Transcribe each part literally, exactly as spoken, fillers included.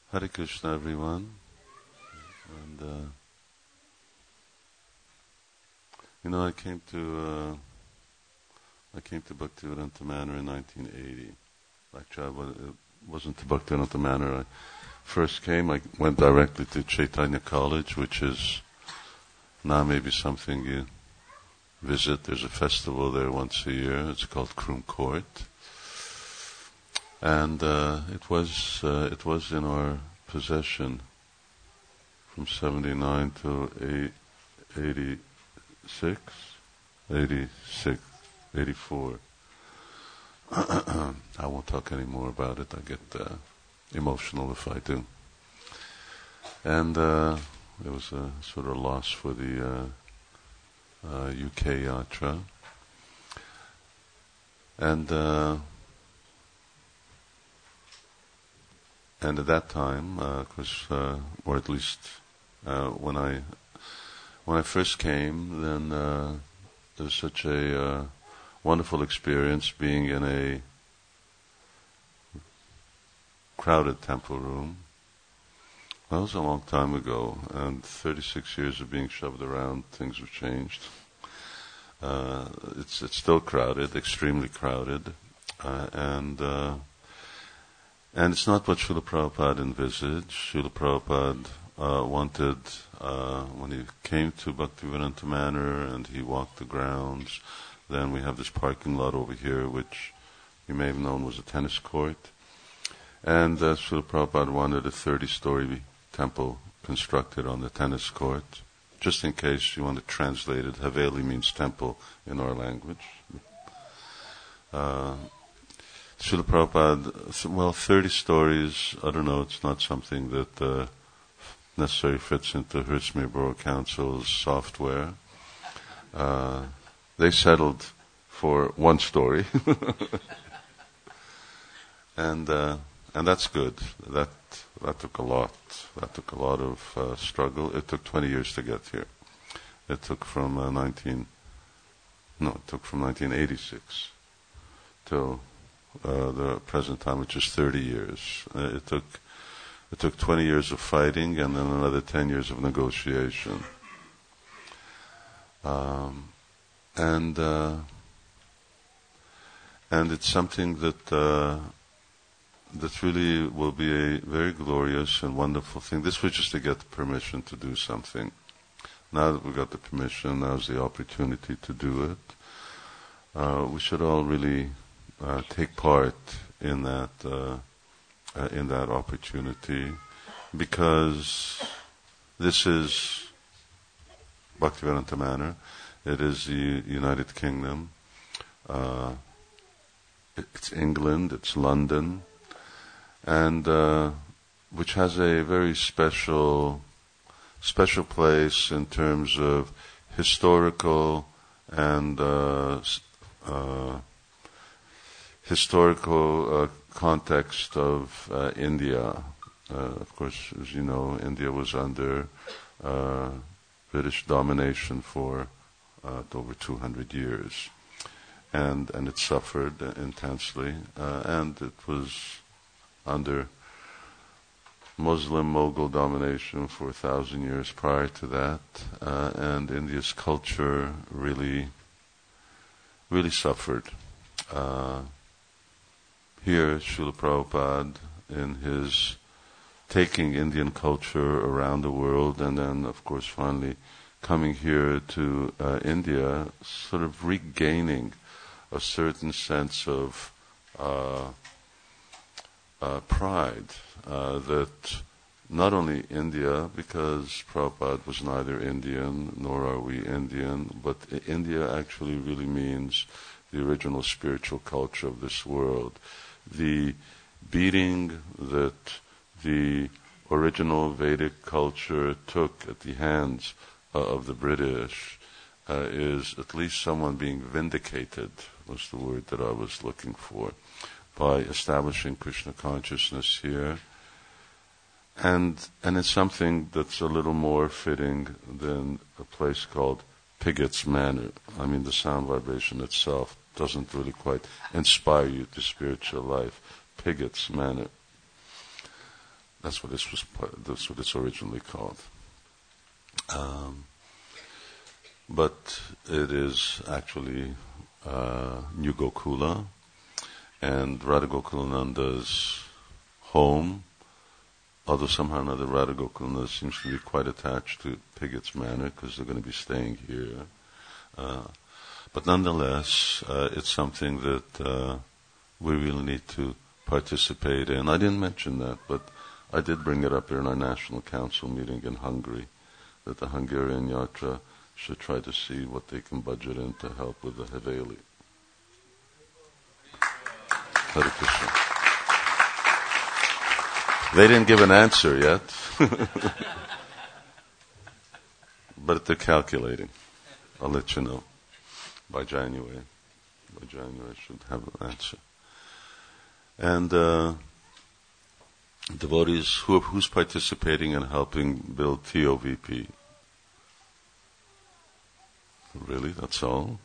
Hare Krishna, everyone. And uh, you know, I came to uh, I came to Bhaktivedanta Manor in nineteen eighty. Actually, I was, it wasn't to Bhaktivedanta Manor. I first came. I went directly to Chaitanya College, which is now maybe something you visit. There's a festival there once a year. It's called Croom Court. And uh, it was uh, it was in our possession from seventy-nine to eighty-six, eighty-six, eighty-four. I won't talk any more about it. I get uh, emotional if I do. And uh, it was a sort of loss for the uh, uh, U K Yatra. And uh, And at that time, uh, cause, uh, or at least uh, when I when I first came, then uh, it was such a uh, wonderful experience being in a crowded temple room. That was a long time ago, and thirty-six years of being shoved around, things have changed. Uh, it's it's still crowded, extremely crowded, uh, and. Uh, And it's not what Srila Prabhupada envisaged. Srila Prabhupada uh, wanted, uh, when he came to Bhaktivedanta Manor and he walked the grounds, then we have this parking lot over here, which you may have known was a tennis court. And uh, Srila Prabhupada wanted a thirty-story temple constructed on the tennis court. Just in case you want to translate it, Haveli means temple in our language. Uh, Srila Prabhupada, well, thirty stories, I don't know, it's not something that uh, necessarily fits into Hertzmere Borough Council's software. Uh, they settled for one story. and uh, and that's good. That that took a lot. That took a lot of uh, struggle. It took twenty years to get here. It took from uh, nineteen, no, it took from nineteen eighty-six till Uh, the present time, which is thirty years. Uh, it took it took twenty years of fighting, and then another ten years of negotiation. Um, and uh, and it's something that uh, that really will be a very glorious and wonderful thing. This was just to get the permission to do something. Now that we've got the permission, now's the opportunity to do it. Uh, we should all really Uh, take part in that uh, uh, in that opportunity, because this is Bhaktivedanta Manor. It is the United Kingdom. Uh, it's England. It's London, and uh, which has a very special special place in terms of historical and uh, uh, historical uh, context of uh, India. Uh, of course, as you know, India was under uh, British domination for uh, over two hundred years, and and it suffered intensely, uh, and it was under Muslim Mughal domination for a thousand years prior to that, uh, and India's culture really, really suffered. Uh, Here, Srila Prabhupada, in his taking Indian culture around the world, and then, of course, finally coming here to uh, India, sort of regaining a certain sense of uh, uh, pride uh, that not only India, because Prabhupada was neither Indian nor are we Indian, but India actually really means the original spiritual culture of this world. The beating that the original Vedic culture took at the hands uh, of the British uh, is at least someone being vindicated, was the word that I was looking for, by establishing Krishna consciousness here. And and it's something that's a little more fitting than a place called Pigott's Manor. I mean, the sound vibration itself doesn't really quite inspire you to spiritual life. Pigott's Manor. That's what this was. That's what it's originally called. Um, but it is actually uh, New Gokula, and Radha Gokulananda's home. Although somehow or another Radha Gokulananda seems to be quite attached to Pigott's Manor because they're going to be staying here. Uh, but nonetheless, uh, it's something that uh, we really need to participate in. I didn't mention that, but I did bring it up here in our National Council meeting in Hungary, that the Hungarian Yatra should try to see what they can budget in to help with the Haveli. Hare Krishna. They didn't give an answer yet, but they're calculating. I'll let you know. By January. By January I should have an answer. And uh, devotees, who, who's participating in helping build T O V P? Really? That's all?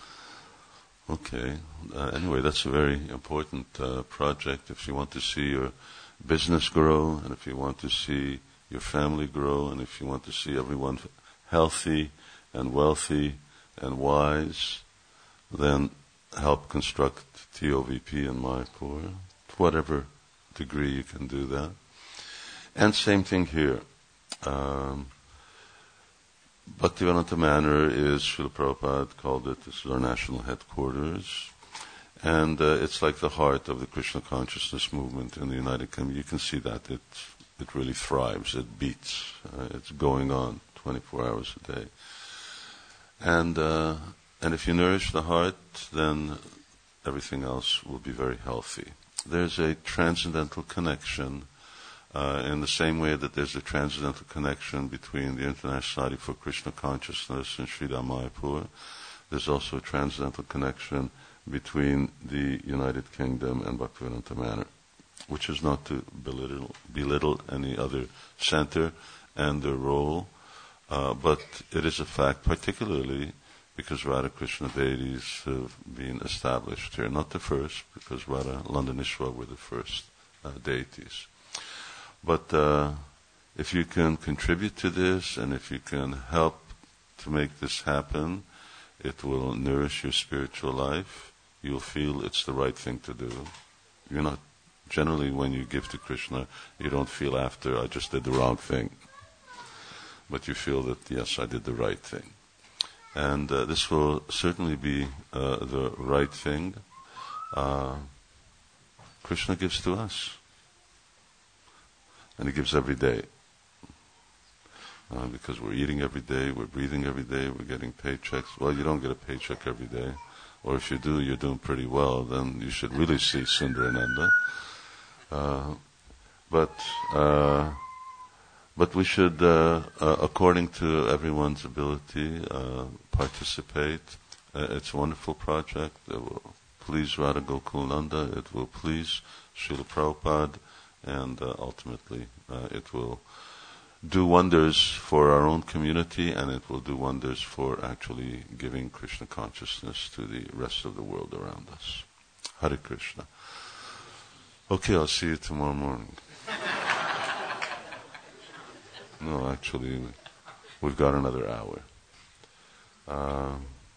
Okay. Uh, anyway, that's a very important uh, project. If you want to see your business grow, and if you want to see your family grow, and if you want to see everyone healthy and wealthy and wise, then help construct T O V P in Mayapur, to whatever degree you can do that. And same thing here. Um, Bhaktivedanta Manor is, Srila Prabhupada called it, this is our national headquarters. And uh, it's like the heart of the Krishna consciousness movement in the United Kingdom. You can see that it it really thrives, it beats, uh, it's going on twenty-four hours a day. And uh, and if you nourish the heart, then everything else will be very healthy. There's a transcendental connection, uh, in the same way that there's a transcendental connection between the International Society for Krishna Consciousness and Sridham Mayapur. There's also a transcendental connection between the United Kingdom and Bhaktivedanta Manor, which is not to belittle, belittle any other center and their role, uh, but it is a fact, particularly because Radha Krishna deities have been established here. Not the first, because Radha Landanishwar were the first uh, deities. But uh, if you can contribute to this, and if you can help to make this happen, it will nourish your spiritual life. You'll feel it's the right thing to do. You're not, generally when you give to Krishna, you don't feel after, I just did the wrong thing. But you feel that, yes, I did the right thing. And uh, this will certainly be uh, the right thing. Uh, Krishna gives to us. And He gives every day. Uh, because we're eating every day, we're breathing every day, we're getting paychecks. Well, you don't get a paycheck every day. Or if you do, you're doing pretty well, then you should really see Sundarananda. Uh, but uh, but we should, uh, uh, according to everyone's ability, uh, participate. Uh, it's a wonderful project. It will please Radha Gokulananda. It will please Srila Prabhupada. And uh, ultimately, uh, it will do wonders for our own community, and it will do wonders for actually giving Krishna consciousness to the rest of the world around us. Hare Krishna. Okay, I'll see you tomorrow morning. No, actually, we've got another hour. Uh,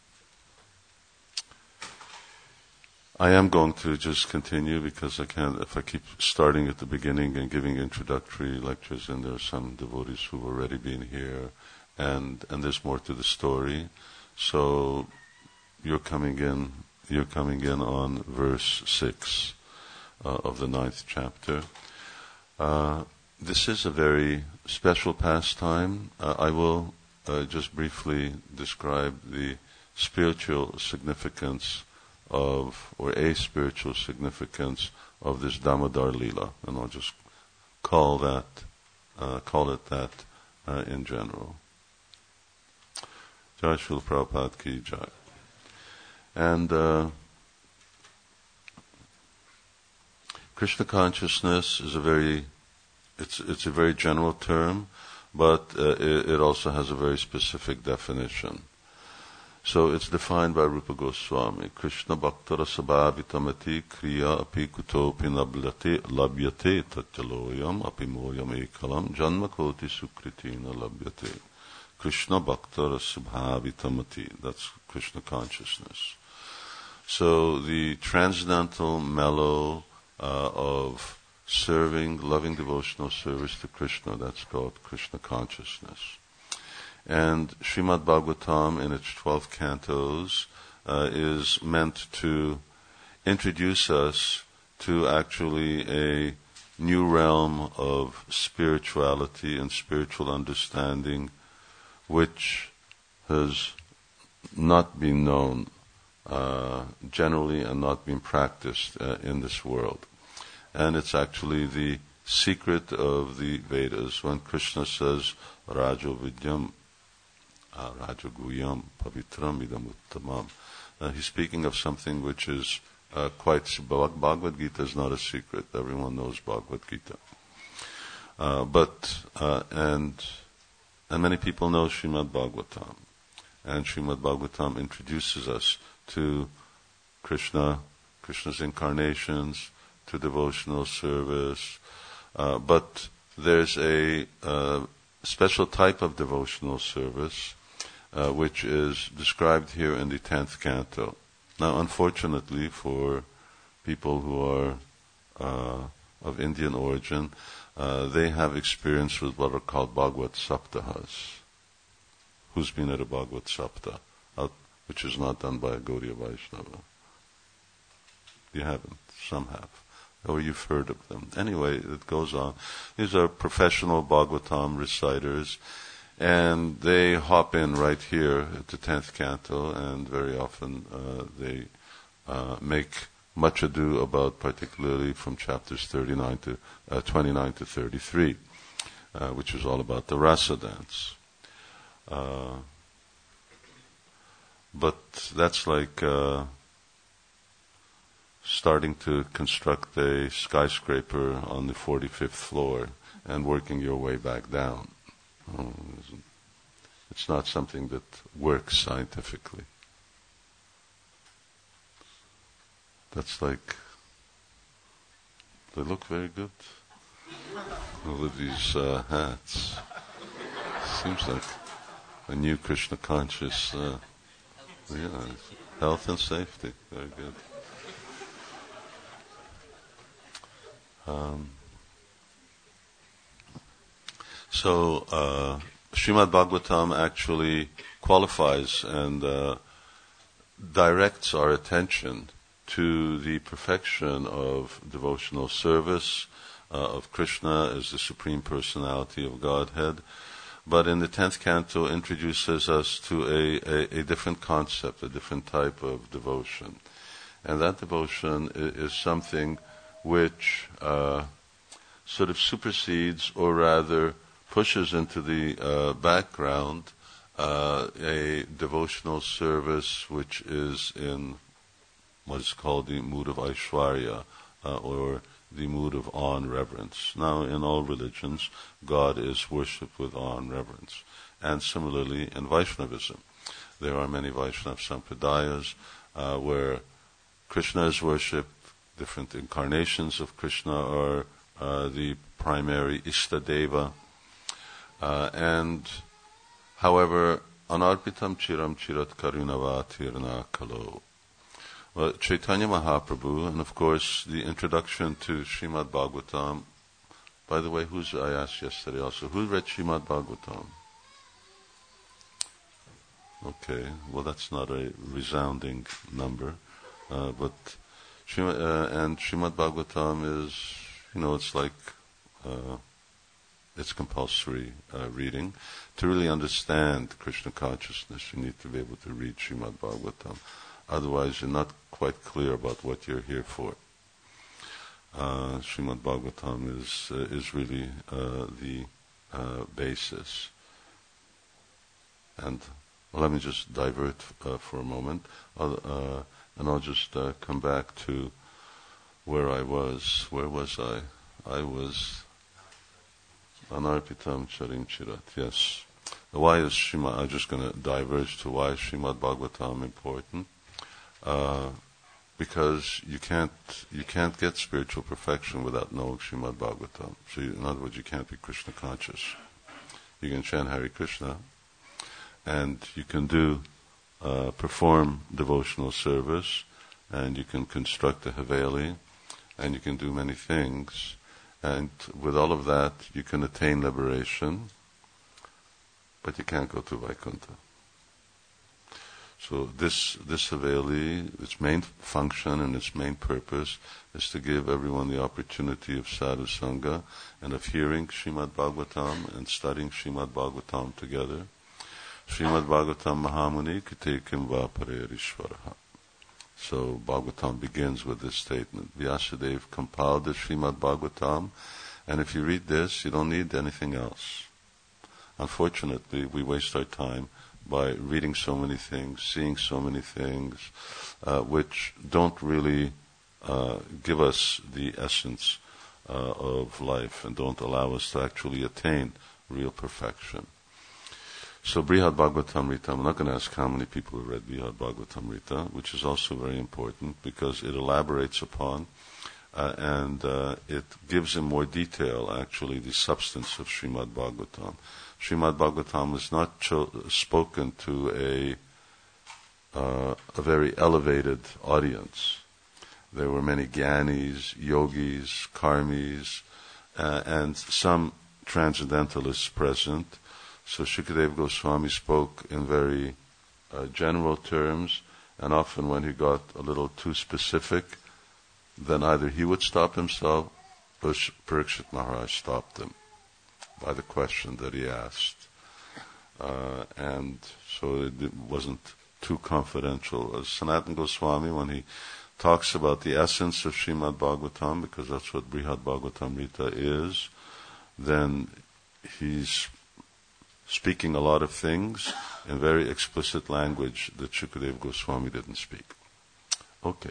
I am going to just continue because I can't, if I keep starting at the beginning and giving introductory lectures, and there are some devotees who've already been here, and, and there's more to the story. So you're coming in, you're coming in on verse six uh, of the ninth chapter. Uh, this is a very special pastime. Uh, I will uh, just briefly describe the spiritual significance of, or a spiritual significance of this Damodar Leela, and I'll just call that, uh, call it that uh, in general. Jai Srila Prabhupada Ki Jai. And uh, Krishna consciousness is a very, it's it's a very general term, but uh, it, it also has a very specific definition. So it's defined by Rupa Goswami. Krishna Bhaktara Sabhavitamati Kriya Api Kutopi Nablate Labhyate Tatyaloyam Api Moyam Ekalam Janma Koti Sukritina Labhyate. Krishna Bhaktara Sabhavitamati. That's Krishna consciousness. So the transcendental mellow uh, of serving, loving devotional service to Krishna, that's called Krishna consciousness. And Srimad Bhagavatam in its twelve cantos uh, is meant to introduce us to actually a new realm of spirituality and spiritual understanding which has not been known uh, generally and not been practiced uh, in this world. And it's actually the secret of the Vedas when Krishna says, Rajo Vidyam, Uh, Raja Guyam Pavitram Idam Uttamam. Uh, he's speaking of something which is uh, quite. Bhagavad Gita is not a secret. Everyone knows Bhagavad Gita. Uh, but uh, and and many people know Srimad Bhagavatam, and Srimad Bhagavatam introduces us to Krishna, Krishna's incarnations, to devotional service. Uh, but there's a uh, special type of devotional service Uh, which is described here in the tenth canto. Now, unfortunately for people who are uh, of Indian origin, uh, they have experience with what are called Bhagavad Saptahas. Who's been at a Bhagavad Saptah, uh, which is not done by a Gaudiya Vaishnava? You haven't. Some have. Or you've heard of them. Anyway, it goes on. These are professional Bhagavatam reciters, and they hop in right here at the tenth canto, and very often uh, they uh, make much ado about, particularly from chapters thirty-nine to uh, twenty-nine to thirty-three, uh, which is all about the rasa dance. Uh, but that's like uh, starting to construct a skyscraper on the forty-fifth floor and working your way back down. Oh, it's not something that works scientifically. That's like, they look very good with these uh, hats. Seems like a new Krishna conscious, uh, yeah, health and safety, very good. Um, So, uh, Srimad Bhagavatam actually qualifies and uh, directs our attention to the perfection of devotional service uh, of Krishna as the Supreme Personality of Godhead. But in the tenth canto introduces us to a, a, a different concept, a different type of devotion. And that devotion is, is something which uh, sort of supersedes, or rather pushes into the uh, background uh, a devotional service which is in what is called the mood of Aishwarya, uh, or the mood of awe and reverence. Now, in all religions, God is worshipped with awe and reverence. And similarly, in Vaishnavism, there are many Vaishnava sampradayas uh, where Krishna is worshipped, different incarnations of Krishna are uh, the primary Ishtadeva. Uh, and, however, anarpitam chiram chirat karunavatirna kalo. Well, Chaitanya Mahaprabhu, and of course the introduction to Srimad Bhagavatam. By the way, who's, I asked yesterday also, who read Srimad Bhagavatam? Okay, well that's not a resounding number, uh, but Srimad, uh, and Srimad Bhagavatam is, you know, it's like, uh, it's compulsory uh, reading. To really understand Krishna consciousness, you need to be able to read Srimad Bhagavatam. Otherwise, you're not quite clear about what you're here for. Uh, Srimad Bhagavatam is uh, is really uh, the uh, basis. And well, let me just divert uh, for a moment, I'll, uh, and I'll just uh, come back to where I was. Where was I? I was Anarpitam Charim Chirat. Yes. Why is Srimad, I'm just going to diverge to why is Srimad Bhagavatam important? Uh, because you can't, you can't get spiritual perfection without knowing Srimad Bhagavatam. So you, in other words, you can't be Krishna conscious. You can chant Hare Krishna, and you can do, uh, perform devotional service, and you can construct a Haveli, and you can do many things, and with all of that, you can attain liberation, but you can't go to Vaikuntha. So this, this Haveli, its main function and its main purpose is to give everyone the opportunity of sadhu sangha and of hearing Srimad Bhagavatam and studying Srimad Bhagavatam together. Srimad Bhagavatam Mahamuni Kite Kim Va Pare Rishvaraha. So Bhagavatam begins with this statement. Vyasadeva compiled the Srimad Bhagavatam, and if you read this, you don't need anything else. Unfortunately, we waste our time by reading so many things, seeing so many things, uh, which don't really uh, give us the essence uh, of life and don't allow us to actually attain real perfection. So Brihad Bhagavatamrita, I'm not going to ask how many people have read Brihad Bhagavatamrita, which is also very important because it elaborates upon uh, and uh, it gives in more detail actually the substance of Srimad Bhagavatam. Srimad Bhagavatam is not cho- spoken to a uh, a very elevated audience. There were many Gyanis, Yogis, Karmis, uh, and some transcendentalists present. So Shukadeva Goswami spoke in very uh, general terms, and often when he got a little too specific, then either he would stop himself or Parikshit Maharaj stopped him by the question that he asked. Uh, and so it wasn't too confidential. As Sanatana Goswami, when he talks about the essence of Srimad Bhagavatam, because that's what Brihad Bhagavatamrita is, then he's speaking a lot of things in very explicit language that Shukadeva Goswami didn't speak. Okay.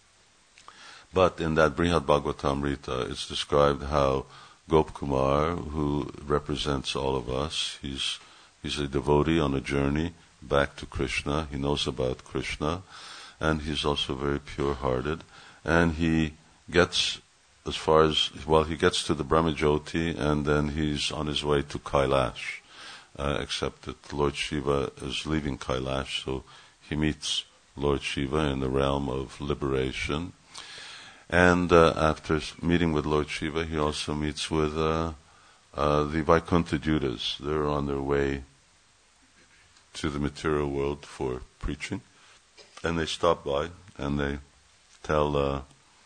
But in that Brihad Bhagavatamrita, it's described how Gopkumar, who represents all of us, he's he's a devotee on a journey back to Krishna. He knows about Krishna, and he's also very pure-hearted. And he gets as far as, well, he gets to the Brahmajyoti, and then he's on his way to Kailash. Uh, except that Lord Shiva is leaving Kailash, so he meets Lord Shiva in the realm of liberation. And uh, after meeting with Lord Shiva, he also meets with uh, uh, the Vaikuntha Judas. They're on their way to the material world for preaching. And they stop by and they tell uh,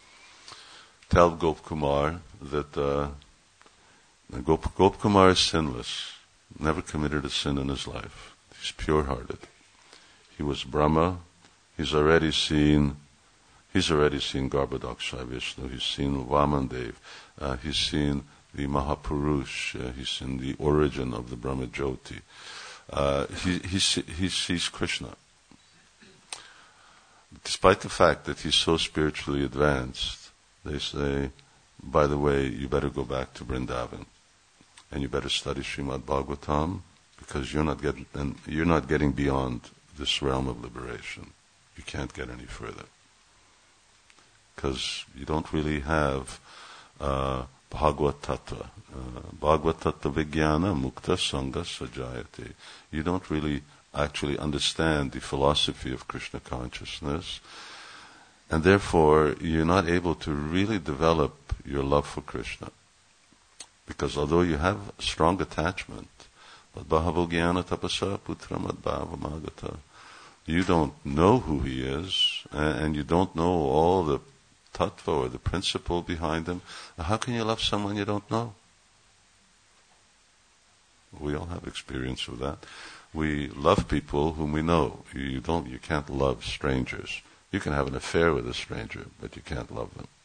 tell Gopkumar that uh, Gop- Gopkumar is sinless, never committed a sin in his life. He's pure-hearted. He was Brahma. He's already seen He's already seen Garbhodakshaya Vishnu. He's seen Vamandev. Uh, he's seen the Mahapurush. Uh, he's seen the origin of the Brahmajyoti. Uh, he, he, he sees Krishna. Despite the fact that he's so spiritually advanced, they say, by the way, you better go back to Vrindavan, and you better study Srimad Bhagavatam, because you're not getting, and you're not getting beyond this realm of liberation. You can't get any further. Because you don't really have uh, Bhagavad Tattva. Uh, Bhagavad Tattva Vijnana Mukta Sangha Sajayate. You don't really actually understand the philosophy of Krishna consciousness, and therefore you're not able to really develop your love for Krishna. Because although you have strong attachment, but Bhavo Jnana Tapasa Putra Madbhava Magata, you don't know who he is, and you don't know all the tattva or the principle behind him. How can you love someone you don't know? We all have experience of that. We love people whom we know. You don't, you can't love strangers. You can have an affair with a stranger, but you can't love them.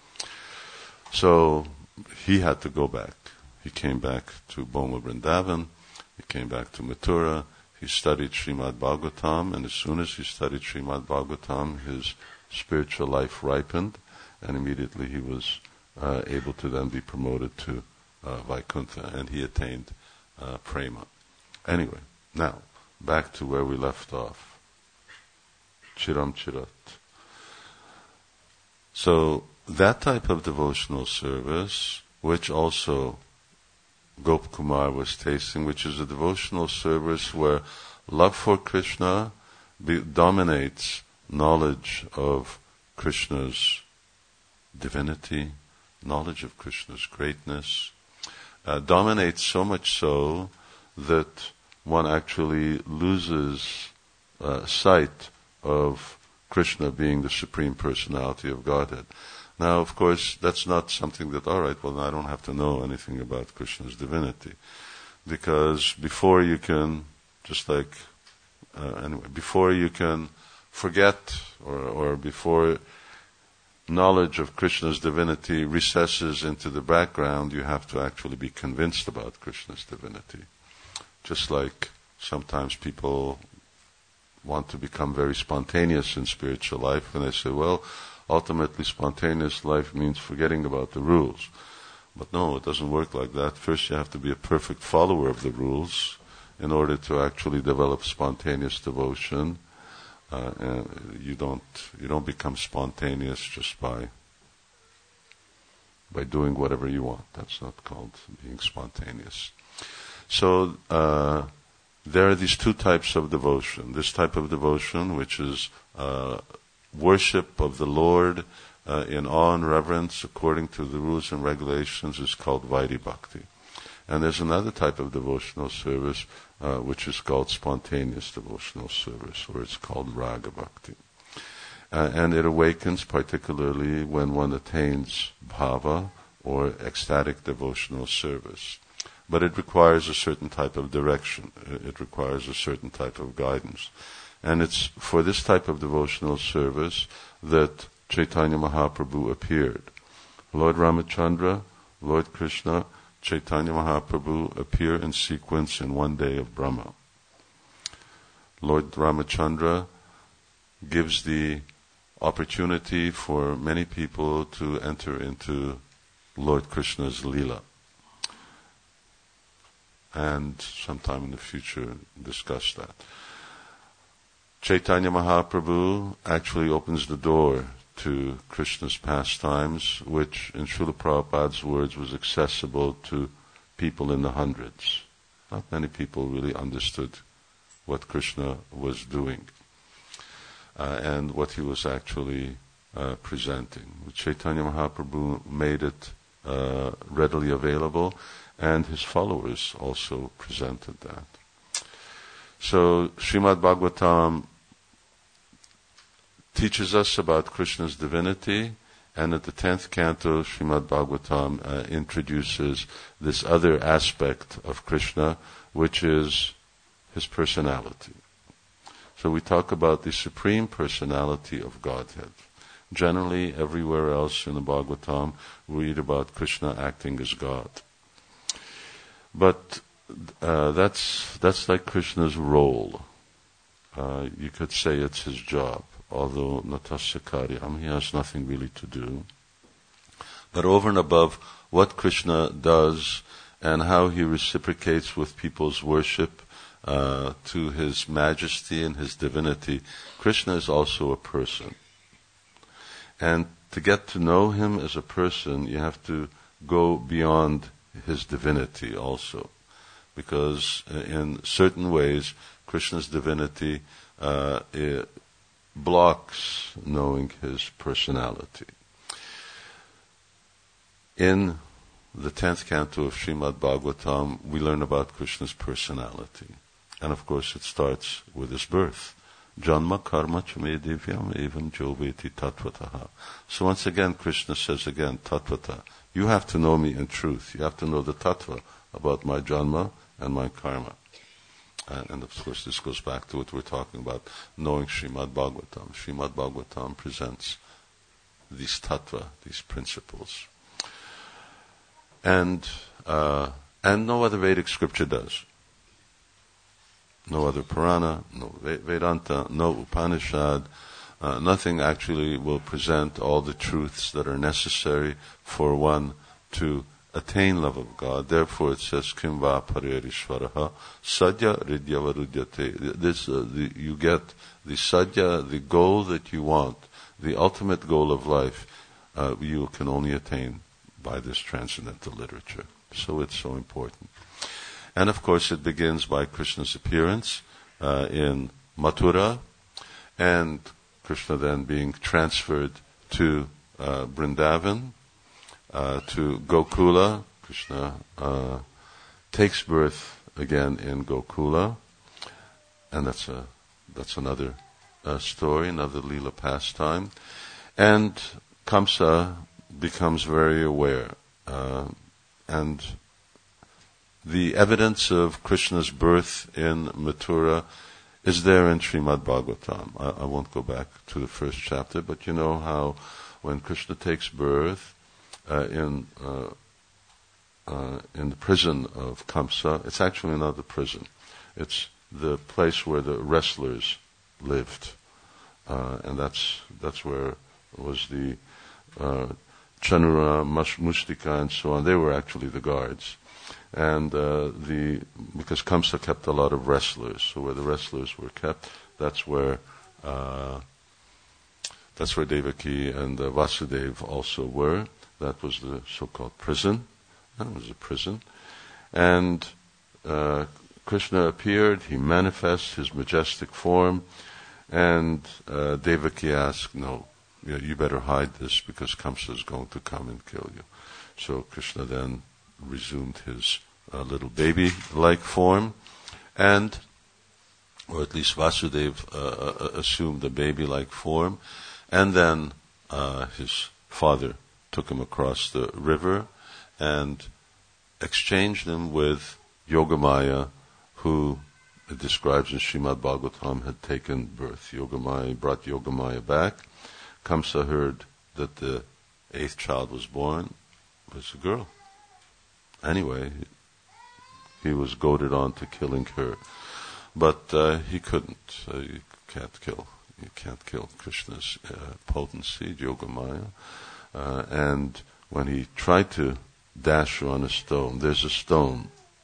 So he had to go back. He came back to Boma Vrindavan. He came back to Mathura. He studied Srimad Bhagavatam, and as soon as he studied Srimad Bhagavatam, his spiritual life ripened, and immediately he was uh, able to then be promoted to uh, Vaikuntha, and he attained uh, prema. Anyway, Now, back to where we left off. Chiram Chirat. So, that type of devotional service, which also Gop Kumar was tasting, which is a devotional service where love for Krishna be, dominates knowledge of Krishna's divinity, knowledge of Krishna's greatness, uh, dominates so much so that one actually loses uh, sight of Krishna being the Supreme Personality of Godhead. Now, of course, that's not something that, all right, well, I don't have to know anything about Krishna's divinity. Because before you can, just like, uh, anyway, before you can forget or, or before knowledge of Krishna's divinity recesses into the background, you have to actually be convinced about Krishna's divinity. Just like sometimes people want to become very spontaneous in spiritual life, and they say, well, ultimately spontaneous life means forgetting about the rules. But no, it doesn't work like that. First you have to be a perfect follower of the rules in order to actually develop spontaneous devotion. Uh, and you don't you don't become spontaneous just by by doing whatever you want. That's not called being spontaneous. So uh, there are these two types of devotion. This type of devotion, which is uh, worship of the Lord uh, in awe and reverence according to the rules and regulations, is called Vaidhi Bhakti. And there's another type of devotional service uh, which is called spontaneous devotional service, or it's called Raga Bhakti. Uh, and it awakens particularly when one attains bhava, or ecstatic devotional service. But it requires a certain type of direction. It requires a certain type of guidance. And it's for this type of devotional service that Chaitanya Mahaprabhu appeared. Lord Ramachandra, Lord Krishna, Chaitanya Mahaprabhu appear in sequence in one day of Brahma. Lord Ramachandra gives the opportunity for many people to enter into Lord Krishna's Leela. And sometime in the future discuss that. Chaitanya Mahaprabhu actually opens the door to Krishna's pastimes, which in Srila Prabhupada's words was accessible to people in the hundreds. Not many people really understood what Krishna was doing uh, and what he was actually uh, presenting. Chaitanya Mahaprabhu made it uh, readily available, and his followers also presented that. So Srimad Bhagavatam teaches us about Krishna's divinity, and at the tenth canto, Srimad Bhagavatam uh, introduces this other aspect of Krishna, which is his personality. So we talk about the Supreme Personality of Godhead. Generally, everywhere else in the Bhagavatam, we read about Krishna acting as God. But uh, that's that's like Krishna's role. Uh, you could say it's his job, although natasya karyam, he has nothing really to do. But over and above what Krishna does and how he reciprocates with people's worship uh, to his majesty and his divinity, Krishna is also a person. And to get to know him as a person, you have to go beyond his divinity also. Because in certain ways, Krishna's divinity uh, it blocks knowing his personality. In the tenth canto of Srimad Bhagavatam, we learn about Krishna's personality. And of course it starts with his birth. Janma karma chame divyam evam joveti tatvataha. So once again, Krishna says again, tatvata. You have to know me in truth. You have to know the tattva about my janma and my karma. And, and of course this goes back to what we're talking about, knowing Srimad Bhagavatam. Srimad Bhagavatam presents these tattva, these principles. And uh, and no other Vedic scripture does. No other Purana, no Vedanta, no Upanishad, uh, nothing actually will present all the truths that are necessary for one to attain love of God. Therefore it says, Kim va parerishvaraha sadya ridyavarudyate. This, uh, the, you get the sadya, the goal that you want, the ultimate goal of life, uh, you can only attain by this transcendental literature. So it's so important. And of course it begins by Krishna's appearance uh, in Mathura, and Krishna then being transferred to uh, Vrindavan, uh, to Gokula. Krishna uh, takes birth again in Gokula, and that's a that's another uh, story, another Leela pastime. And Kamsa becomes very aware, uh, and the evidence of Krishna's birth in Mathura is there in Srimad Bhagavatam. I, I won't go back to the first chapter, but you know how when Krishna takes birth uh, in uh, uh, in the prison of Kamsa, it's actually not the prison. It's the place where the wrestlers lived, uh, and that's that's where was the uh, Chanura, Mustika, and so on. They were actually the guards. And uh, the because Kamsa kept a lot of wrestlers, so where the wrestlers were kept, that's where uh, that's where Devaki and uh, Vasudeva also were. That was the so-called prison. That was a prison, and uh, Krishna appeared. He manifests his majestic form, and uh, Devaki asked, "No, you, you better hide this because Kamsa is going to come and kill you." So Krishna then resumed his uh, little baby-like form, and, or at least Vasudeva uh, assumed a baby-like form, and then uh, his father took him across the river and exchanged him with Yogamaya, who it describes in Srimad Bhagavatam had taken birth. Yogamaya brought Yogamaya back. Kamsa heard that the eighth child was born. It was a girl. Anyway, he was goaded on to killing her, but uh, he couldn't. Uh, you can't kill. You can't kill Krishna's uh, potency, Yogamaya. Uh, and when he tried to dash her on a stone, there's a stone.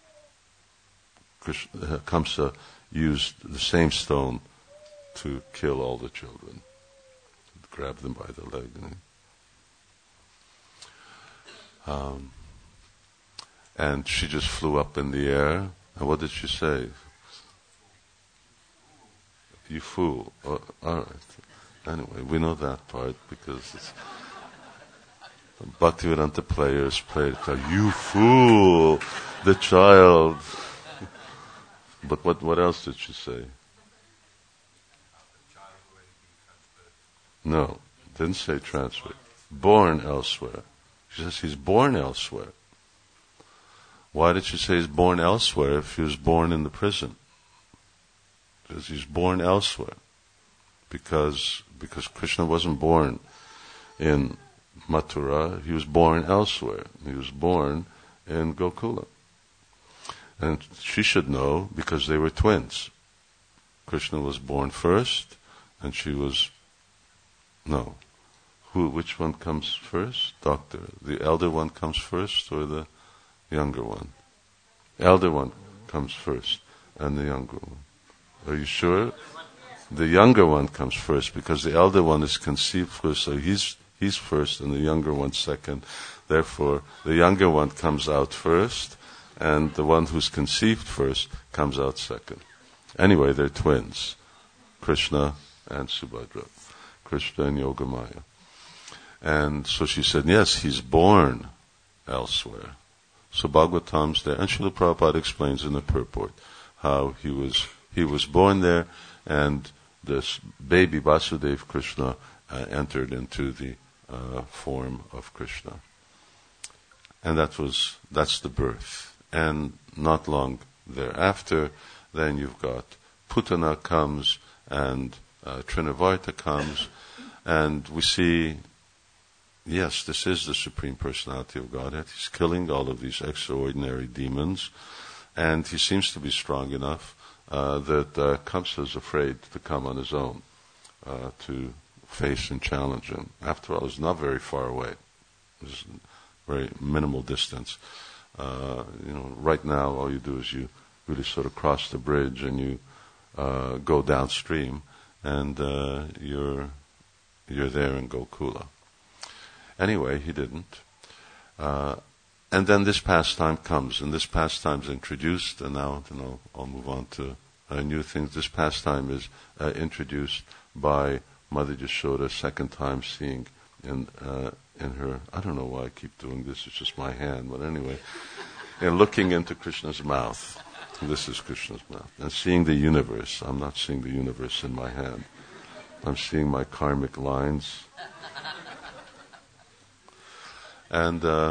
Krishna, uh, Kamsa used the same stone to kill all the children. Grabbed them by the leg. Um, And she just flew up in the air. And what did she say? You fool. Oh, all right. Anyway, we know that part because it's Bhaktivedanta players played it. You fool, the child. But what what else did she say? No, didn't say transferred. Born elsewhere. She says he's born elsewhere. Why did she say he's born elsewhere if he was born in the prison? Because he's born elsewhere. Because because Krishna wasn't born in Mathura, he was born elsewhere. He was born in Gokula. And she should know because they were twins. Krishna was born first, and she was, no. Who? Which one comes first? Doctor. The elder one comes first, or the younger one? Elder one comes first, and the younger one. Are you sure? The younger one comes first, because the elder one is conceived first, so he's he's first, and the younger one second. Therefore, the younger one comes out first, and the one who's conceived first comes out second. Anyway, they're twins, Krishna and Subhadra, Krishna and Yogamaya. And so she said, yes, he's born elsewhere. So Bhagavatam's there, and Srila Prabhupada explains in the purport how he was he was born there, and this baby Vasudeva Krishna uh, entered into the uh, form of Krishna, and that was that's the birth. And not long thereafter, then you've got Putana comes, and uh, Trinavarta comes, and we see. Yes, this is the Supreme Personality of Godhead. He's killing all of these extraordinary demons, and he seems to be strong enough uh, that uh, Kamsa is afraid to come on his own uh, to face and challenge him. After all, it's not very far away. It's very minimal distance. Uh, you know, right now all you do is you really sort of cross the bridge and you uh, go downstream, and uh, you're you're there in Gokula. Anyway, he didn't. Uh, and then this pastime comes, and this pastime is introduced, and now you know, I'll move on to uh, new things. This pastime is uh, introduced by Mother Yashoda, second time seeing in uh, in her, I don't know why I keep doing this, it's just my hand, but anyway, and looking into Krishna's mouth. This is Krishna's mouth. And seeing the universe. I'm not seeing the universe in my hand. I'm seeing my karmic lines. And uh,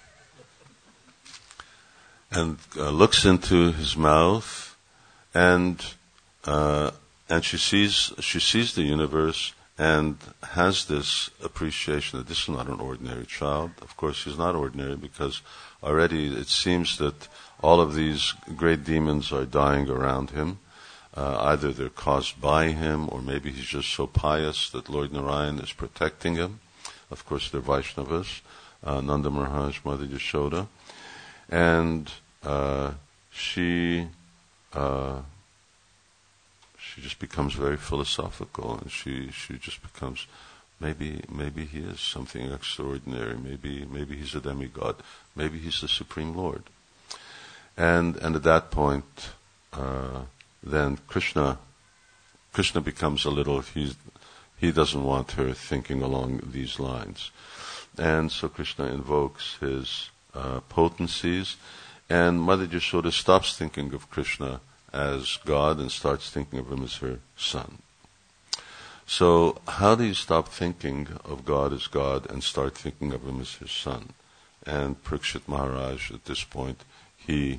and uh, looks into his mouth, and uh, and she sees she sees the universe, and has this appreciation that this is not an ordinary child. Of course, she's not ordinary, because already it seems that all of these great demons are dying around him. Uh, either they're caused by him, or maybe he's just so pious that Lord Narayan is protecting him. Of course, they're Vaishnavas, uh, Nanda Maharaj, Mother Yashoda. And uh, she... Uh, She just becomes very philosophical, and she, she just becomes, maybe maybe he is something extraordinary. Maybe maybe he's a demigod. Maybe he's the Supreme Lord. And and at that point, uh, then Krishna Krishna becomes a little. He's he doesn't want her thinking along these lines, and so Krishna invokes his uh, potencies, and Mother Yashoda stops thinking of Krishna as God and starts thinking of him as her son. So how do you stop thinking of God as God and start thinking of him as his son? And Parikshit Maharaj, at this point, he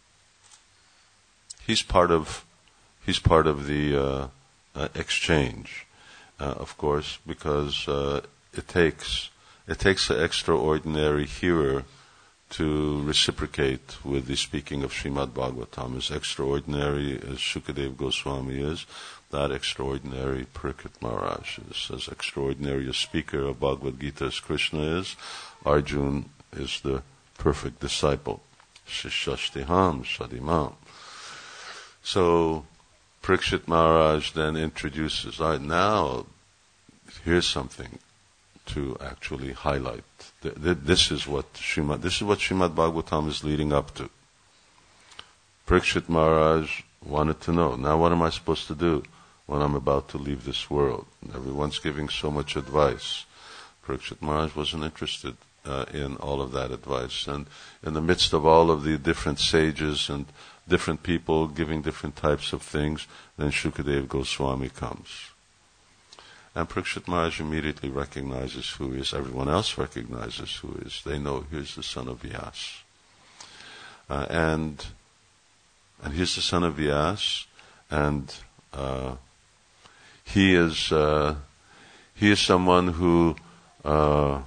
he's part of he's part of the uh, uh, exchange, uh, of course, because uh, it takes it takes an extraordinary hearer to reciprocate with the speaking of Srimad Bhagavatam. As extraordinary as Shukadev Goswami is, that extraordinary Parikshit Maharaj is. As extraordinary a speaker of Bhagavad Gita as Krishna is, Arjuna is the perfect disciple. Shishashtiham Shadimam. So Parikshit Maharaj then introduces, all right, now here's something to actually highlight. This is what Srimad, this is what Srimad Bhagavatam is leading up to. Parikshit Maharaj wanted to know, now what am I supposed to do when I'm about to leave this world? Everyone's giving so much advice. Parikshit Maharaj wasn't interested uh, in all of that advice. And in the midst of all of the different sages and different people giving different types of things, then Shukadev Goswami comes. And Parikshit Maharaj immediately recognizes who he is. Everyone else recognizes who he is. They know here's the son of Vyas. Uh, and and he's the son of Vyas, and uh, he is uh, he is someone who uh,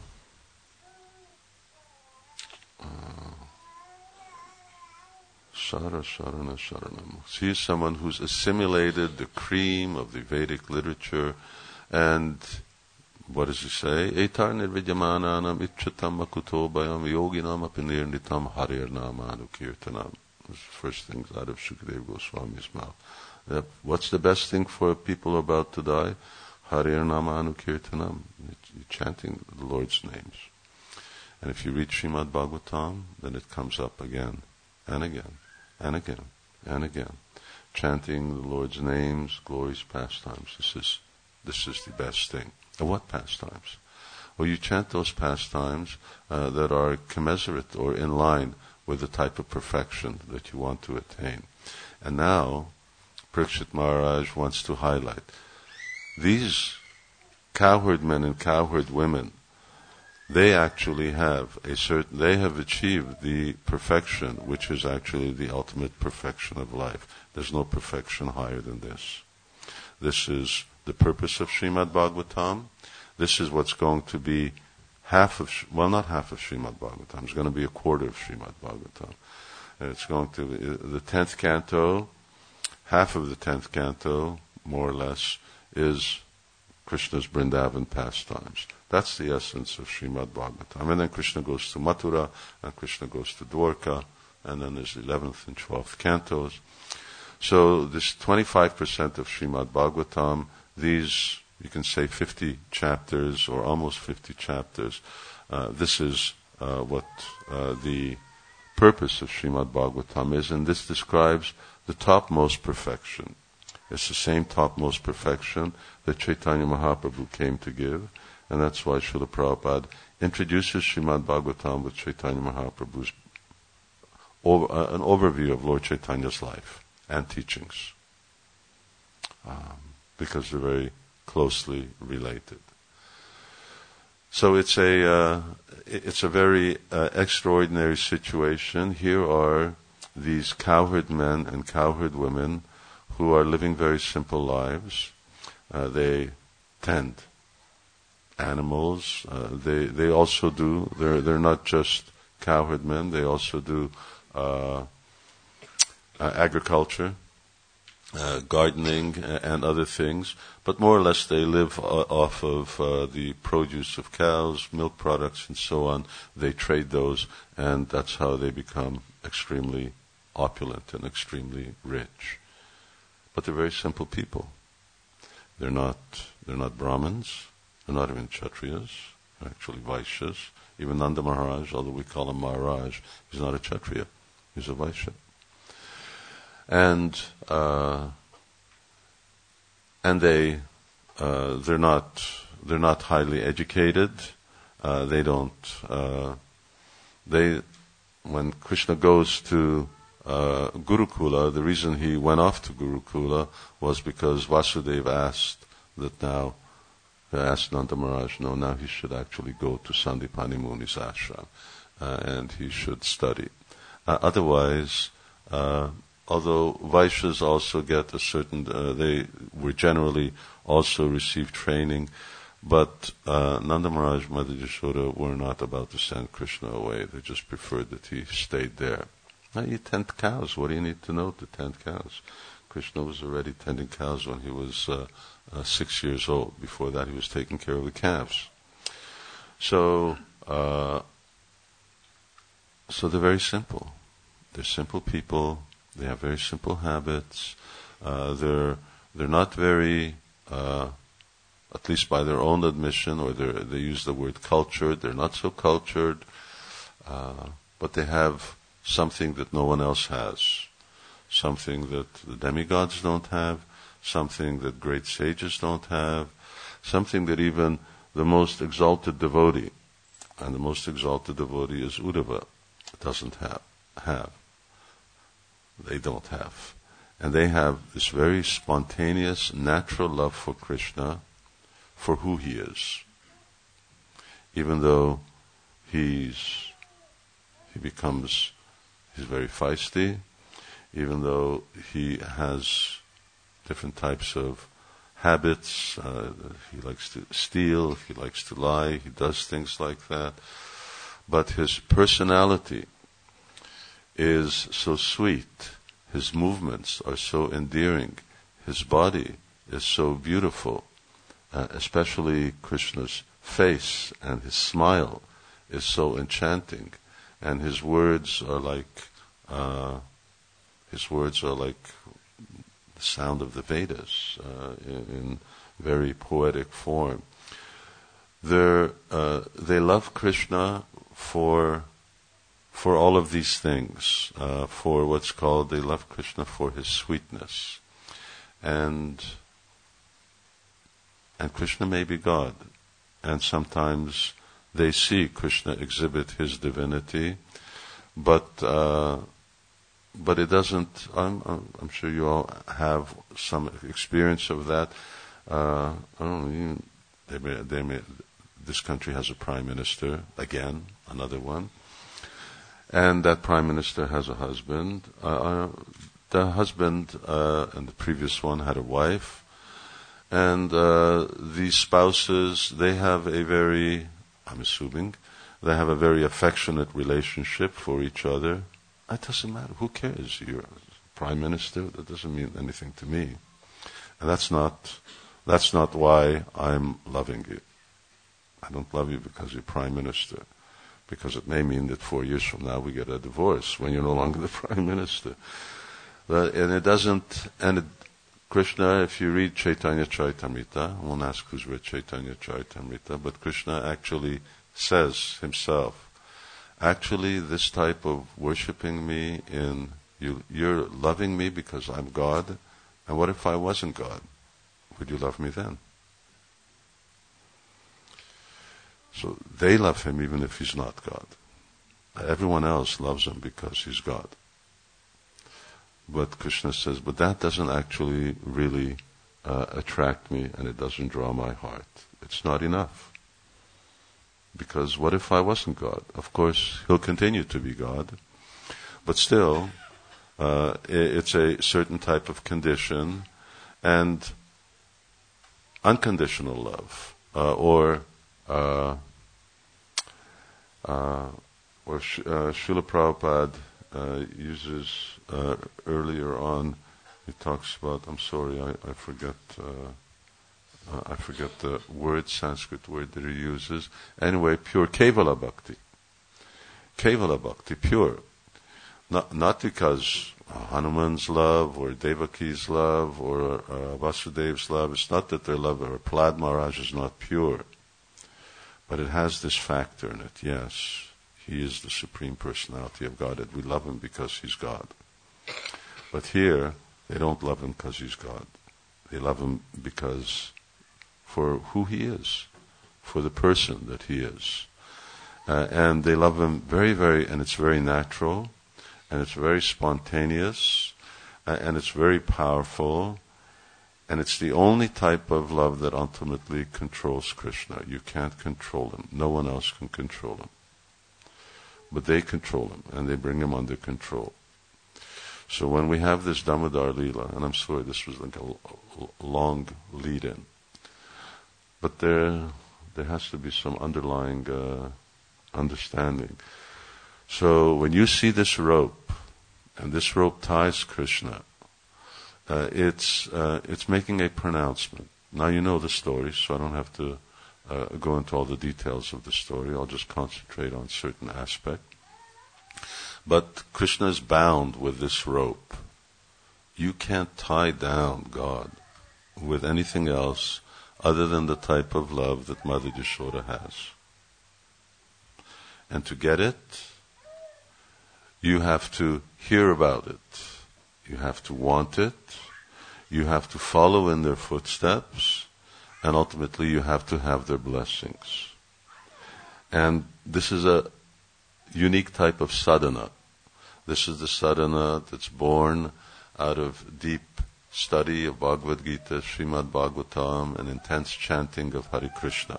Shara Sharana Sharanam. He is someone who's assimilated the cream of the Vedic literature. And what does he say? Etar nirvidyamananam ichchatam makuto bayam yoginam apinirnitam harir namanu kirtanam. That's the first things out of Shukadev Goswami's mouth. Uh, what's the best thing for people about to die? Harir namanu kirtanam. You're chanting the Lord's names. And if you read Srimad Bhagavatam, then it comes up again and again and again and again. Chanting the Lord's names, glories, pastimes. This is This is the best thing. And what pastimes? Well, you chant those pastimes uh, that are commensurate or in line with the type of perfection that you want to attain. And now, Parikshit Maharaj wants to highlight these cowherd men and cowherd women. They actually have a certain, they have achieved the perfection, which is actually the ultimate perfection of life. There's no perfection higher than this. This is the purpose of Srimad Bhagavatam. This is what's going to be half of, well, not half of Srimad Bhagavatam. It's going to be a quarter of Srimad Bhagavatam. It's going to be the tenth canto, half of the tenth canto, more or less, is Krishna's Vrindavan pastimes. That's the essence of Srimad Bhagavatam. And then Krishna goes to Mathura, and Krishna goes to Dwarka, and then there's the eleventh and twelfth cantos. So this twenty-five percent of Srimad Bhagavatam, these, you can say fifty chapters, or almost fifty chapters, uh, this is uh, what uh, the purpose of Srimad Bhagavatam is, and this describes the topmost perfection. It's the same topmost perfection that Chaitanya Mahaprabhu came to give, and that's why Srila Prabhupada introduces Srimad Bhagavatam with Chaitanya Mahaprabhu's over, uh, an overview of Lord Chaitanya's life and teachings, um, because they're very closely related. So it's a uh, it's a very uh, extraordinary situation. Here are these cowherd men and cowherd women who are living very simple lives. Uh, they tend animals. Uh, they they also do. They're they're not just cowherd men. They also do uh, uh, agriculture, uh, gardening, and other things. But more or less, they live uh, off of uh, the produce of cows, milk products, and so on. They trade those, and that's how they become extremely opulent and extremely rich. But they're very simple people. They're not they're not Brahmins. They're not even Kshatriyas. They're actually Vaishyas. Even Nanda Maharaj, although we call him Maharaj, he's not a Kshatriya. He's a Vaishya. And uh, and they uh, they're not they're not highly educated. Uh, they don't uh, they when Krishna goes to Uh, Gurukula, the reason he went off to Gurukula was because Vasudeva asked that now, asked Nanda Maharaj, no, now he should actually go to Sandipani Muni's ashram, uh, and he should study. Uh, otherwise, uh, although Vaishyas also get a certain, uh, they were generally also receive training, but uh, Nanda Maharaj, Mother Yashoda were not about to send Krishna away. They just preferred that he stayed there. Now you tend cows. What do you need to know to tend cows? Krishna was already tending cows when he was uh, uh, six years old. Before that, he was taking care of the calves. So, uh, so they're very simple. They're simple people. They have very simple habits. Uh, they're they're not very, uh, at least by their own admission, or they use the word cultured. They're not so cultured, uh, but they have something that no one else has, something that the demigods don't have, something that great sages don't have, something that even the most exalted devotee, and the most exalted devotee is Uddhava, doesn't have. have. They don't have. And they have this very spontaneous, natural love for Krishna, for who he is. Even though he's, he becomes He's very feisty, even though he has different types of habits. Uh, he likes to steal, he likes to lie, he does things like that. But his personality is so sweet, his movements are so endearing, his body is so beautiful, uh, especially Krishna's face and his smile is so enchanting. And his words are like, uh, his words are like the sound of the Vedas, uh, in, in very poetic form. They're, uh, they love Krishna for, for all of these things, uh, for what's called, they love Krishna for his sweetness. And, and Krishna may be God. And sometimes they see Krishna exhibit his divinity, but uh, but it doesn't. I'm, I'm sure you all have some experience of that. Uh, I don't know. They may, they may, this country has a prime minister again, another one, and that prime minister has a husband. Uh, the husband uh, and the previous one had a wife, and uh, these spouses, they have a very, I'm assuming, they have a very affectionate relationship for each other. It doesn't matter. Who cares? You're prime minister. That doesn't mean anything to me. And that's not That's not why I'm loving you. I don't love you because you're Prime Minister. Because it may mean that four years from now we get a divorce when you're no longer the Prime Minister. But, and it doesn't, and it, Krishna, if you read Chaitanya Charitamrita, I won't ask who's read Chaitanya Charitamrita, but Krishna actually says himself, actually this type of worshipping me in, you, you're loving me because I'm God, and what if I wasn't God? Would you love me then? So they love him even if he's not God. Everyone else loves him because he's God. But Krishna says, but that doesn't actually really uh, attract me, and it doesn't draw my heart. It's not enough. Because what if I wasn't God? Of course, he'll continue to be God. But still, uh, it's a certain type of condition, and unconditional love, uh, or Uh, uh, or Sh- uh, Srila Prabhupada uh, uses uh, earlier on, he talks about, I'm sorry, I, I forget uh, uh, I forget the word, Sanskrit word that he uses. Anyway, pure Kevala Bhakti. Kevala Bhakti, pure. Not, not because Hanuman's love or Devaki's love or uh, Vasudev's love, it's not that their love, or Prahlad Maharaj is not pure. But it has this factor in it. Yes, he is the Supreme Personality of Godhead. We love him because he's God. But here, they don't love him because he's God. They love him because, for who he is, for the person that he is. Uh, and they love him very, very, and it's very natural, and it's very spontaneous, uh, and it's very powerful. And it's the only type of love that ultimately controls Krishna. You can't control him. No one else can control him. But they control him, and they bring him under control. So when we have this Damodar Leela, and I'm sorry, this was like a, a long lead-in, but there, there has to be some underlying uh, understanding. So when you see this rope, and this rope ties Krishna, Uh, it's uh, it's making a pronouncement. Now you know the story, so I don't have to uh, go into all the details of the story. I'll just concentrate on certain aspect. But Krishna is bound with this rope. You can't tie down God with anything else other than the type of love that Mother Yashoda has. And to get it, you have to hear about it. You have to want it, you have to follow in their footsteps, and ultimately you have to have their blessings. And this is a unique type of sadhana. This is the sadhana that's born out of deep study of Bhagavad Gita, Srimad Bhagavatam, and intense chanting of Hare Krishna.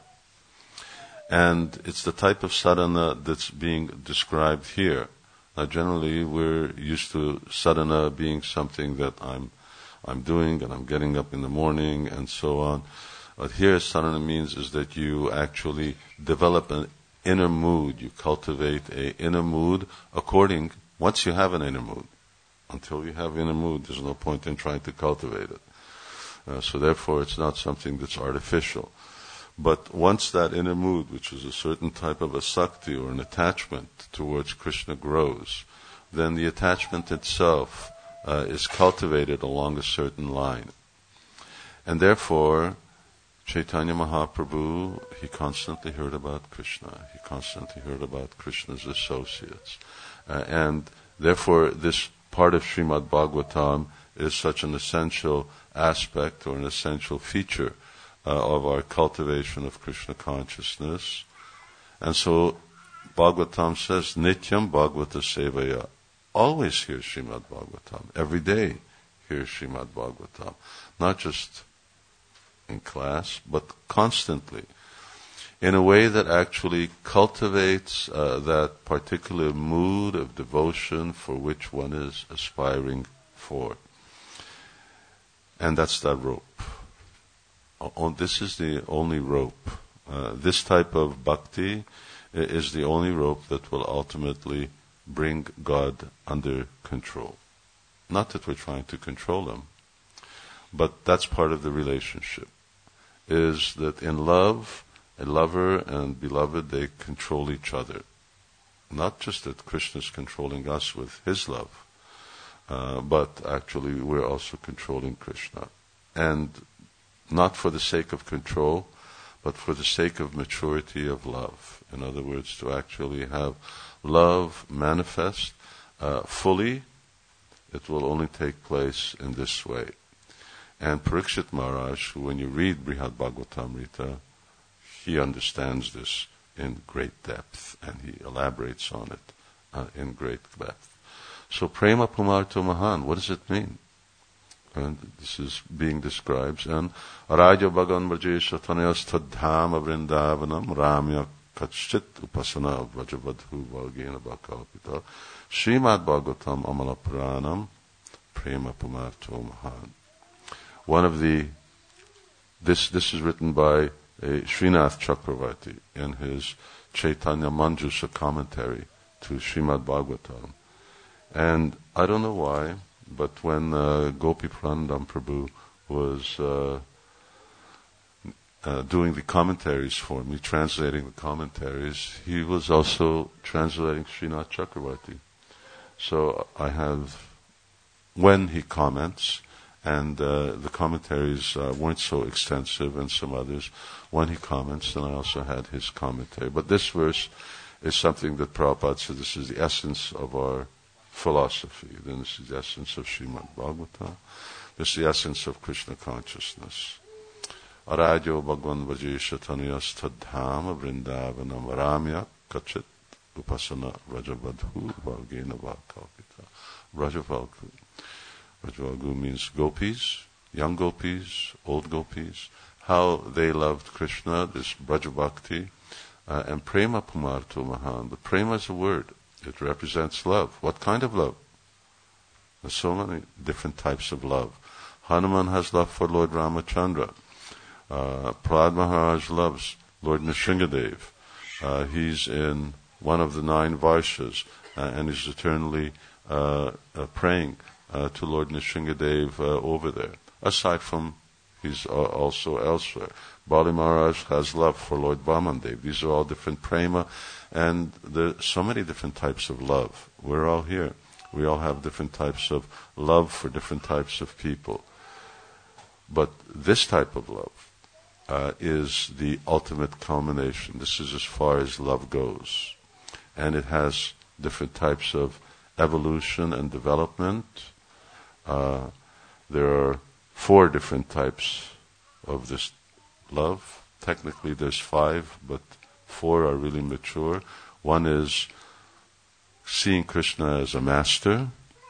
And it's the type of sadhana that's being described here. Now, generally, we're used to sadhana being something that I'm, I'm doing, and I'm getting up in the morning, and so on. But here, sadhana means is that you actually develop an inner mood. You cultivate a inner mood according. Once you have an inner mood, until you have inner mood, there's no point in trying to cultivate it. Uh, so, therefore, it's not something that's artificial. But once that inner mood, which is a certain type of a sakti or an attachment towards Krishna grows, then the attachment itself uh, is cultivated along a certain line. And therefore, Chaitanya Mahaprabhu, he constantly heard about Krishna. He constantly heard about Krishna's associates. Uh, and therefore, this part of Srimad Bhagavatam is such an essential aspect or an essential feature Uh, of our cultivation of Krishna consciousness. And so Bhagavatam says, Nityam Bhagavata Sevaya. Always hear Srimad Bhagavatam. Every day hear Srimad Bhagavatam. Not just in class, but constantly. In a way that actually cultivates uh, that particular mood of devotion for which one is aspiring for. And that's that rope. Oh, this is the only rope. Uh, this type of bhakti is the only rope that will ultimately bring God under control. Not that we're trying to control him, but that's part of the relationship. is that in love, a lover and beloved, they control each other. Not just that Krishna is controlling us with his love, uh, but actually we're also controlling Krishna. And not for the sake of control, but for the sake of maturity of love. In other words, to actually have love manifest uh, fully, it will only take place in this way. And Parikshit Maharaj, who when you read Brihad Bhagavatamrita, he understands this in great depth, and he elaborates on it uh, in great depth. So, Prema Pumarto Mahan, what does it mean? And this is being described. And Raja Bhagan Brajesha Tanayas Tadhama Vrindavanam Ramya Kachit Upasana Vrajavadhu Valgena Bhakalpita Srimad Bhagavatam Amala Puranam Prema Pumarto Mahan. One of the, this this is written by a Srinath Chakravarti in his Chaitanya Manjusa commentary to Srimad Bhagavatam. And I don't know why, but when uh, Gopi Pranandam Prabhu was uh, uh, doing the commentaries for me, translating the commentaries, he was also translating Srinath Chakravarti. So I have, when he comments, and uh, the commentaries uh, weren't so extensive, and some others, when he comments, then I also had his commentary. But this verse is something that Prabhupada said, this is the essence of our philosophy. Then this is the essence of Srimad Bhagavatam. This is the essence of Krishna consciousness. Arajo Bhagwan Vajesha Tanuyas Tadhama Vrindavanam Ramya Kachit Upasana Rajavadhu Valgena Vakalpita. Rajavalku. Rajavagu means gopis, young gopis, old gopis, how they loved Krishna, this Braja Bhakti, uh, and Prema Pumarto Mahan. The Prema is a word. It represents love. What kind of love? There's so many different types of love. Hanuman has love for Lord Ramachandra. Uh, Prahlad Maharaj loves Lord Nrsingadev. Uh, he's in one of the nine Varshas, uh, and is eternally uh, uh, praying Uh, to Lord Nrsingadev uh, over there. Aside from, he's uh, also elsewhere. Bali Maharaj has love for Lord Vamandev. These are all different prema, and there are so many different types of love. We're all here. We all have different types of love for different types of people. But this type of love uh, is the ultimate culmination. This is as far as love goes. And it has different types of evolution and development. Uh, there are four different types of this love. Technically there's five, but four are really mature. One is seeing Krishna as a master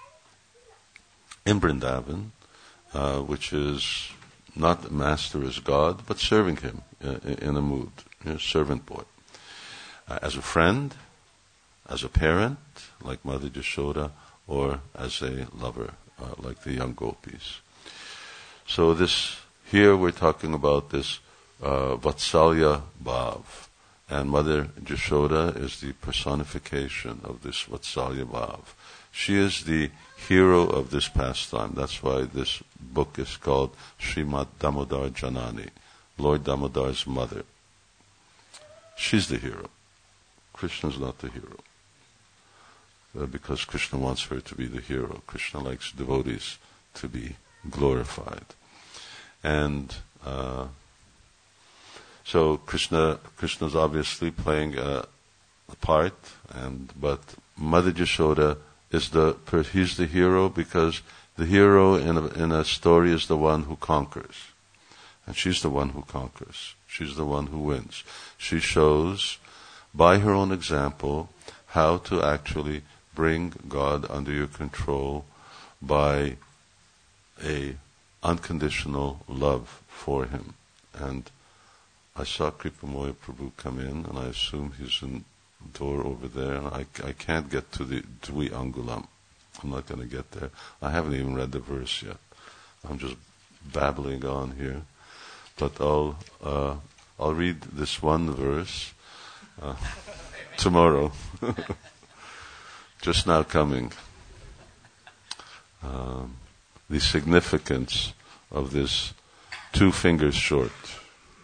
in Vrindavan, uh, which is not the master as God, but serving him uh, in a mood, you know, servant boy. Uh, as a friend, as a parent, like Mother Yashoda, or as a lover, uh, like the young gopis. So this, here we're talking about this uh, Vatsalya Bhav. And Mother Yashoda is the personification of this Vatsalya Bhav. She is the hero of this pastime. That's why this book is called Srimad Damodar Janani, Lord Damodar's mother. She's the hero. Krishna's not the hero. Uh, because Krishna wants her to be the hero. Krishna likes devotees to be glorified. And uh, so Krishna Krishna's obviously playing a, a part, and but Mother Yashoda is the he's the hero, because the hero in a, in a story is the one who conquers. And she's the one who conquers. She's the one who wins. She shows by her own example how to actually bring God under your control by a unconditional love for him. And I saw Kripamoya Prabhu come in, and I assume he's in the door over there. I, I can't get to the Dvi Angulam. I'm not going to get there. I haven't even read the verse yet. I'm just babbling on here. But I'll uh, I'll read this one verse uh, tomorrow. Just now coming. Um, the significance of this two fingers short.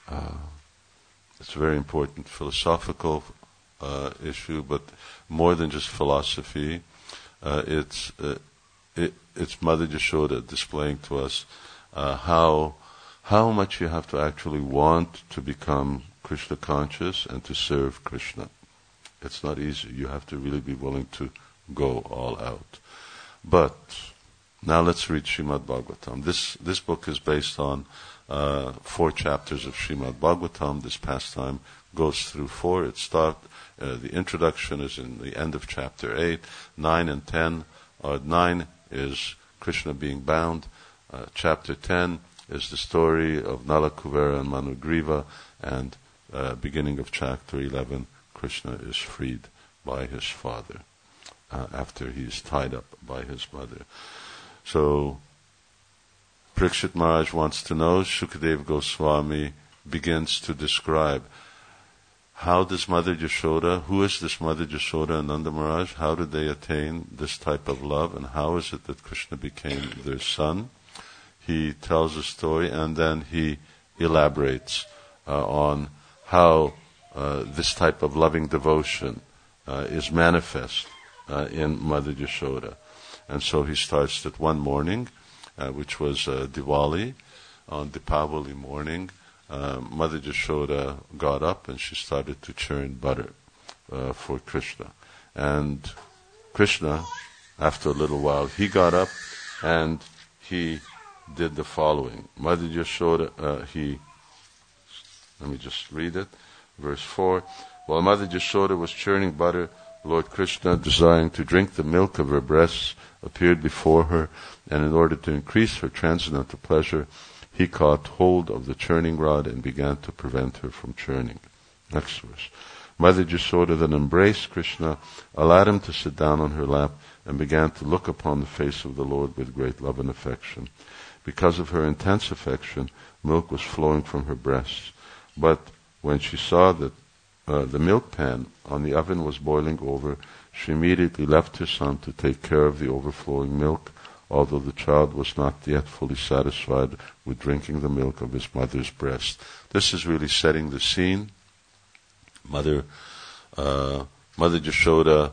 uh, it's a very important philosophical uh, issue, but more than just philosophy, uh, it's uh, it, it's Mother Yashoda displaying to us uh, how how much you have to actually want to become Krishna conscious and to serve Krishna. It's not easy. You have to really be willing to go all out. But now let's read Srimad Bhagavatam. This this book is based on uh, four chapters of Srimad Bhagavatam. This pastime goes through four. It start uh, the introduction is in the end of chapter eight. Nine and ten. Uh, nine is Krishna being bound. Uh, chapter ten is the story of Nala Kuvera and Manugriva, and uh, beginning of chapter eleven, Krishna is freed by his father uh, after he is tied up by his mother. So Parikshit Maharaj wants to know, Shukadev Goswami begins to describe how does Mother Yashoda, who is this Mother Yashoda and Nanda Maharaj, how did they attain this type of love, and how is it that Krishna became their son? He tells a story and then he elaborates uh, on how uh, this type of loving devotion uh, is manifest uh, in Mother Yashoda. And so he starts that one morning, uh, which was uh, Diwali. On Dipavali morning, uh, Mother Yashoda got up and she started to churn butter uh, for Krishna. And Krishna, after a little while, he got up and he did the following. Mother Yashoda, uh, he, let me just read it, verse four. While Mother Yashoda was churning butter, Lord Krishna, desiring to drink the milk of her breasts, appeared before her, and in order to increase her transcendental pleasure, he caught hold of the churning rod and began to prevent her from churning. Next verse. Mother Yashoda then embraced Krishna, allowed him to sit down on her lap, and began to look upon the face of the Lord with great love and affection. Because of her intense affection, milk was flowing from her breasts. But when she saw that uh, the milk pan on the oven was boiling over, she immediately left her son to take care of the overflowing milk, although the child was not yet fully satisfied with drinking the milk of his mother's breast. This is really setting the scene. Mother, uh, Mother Yashoda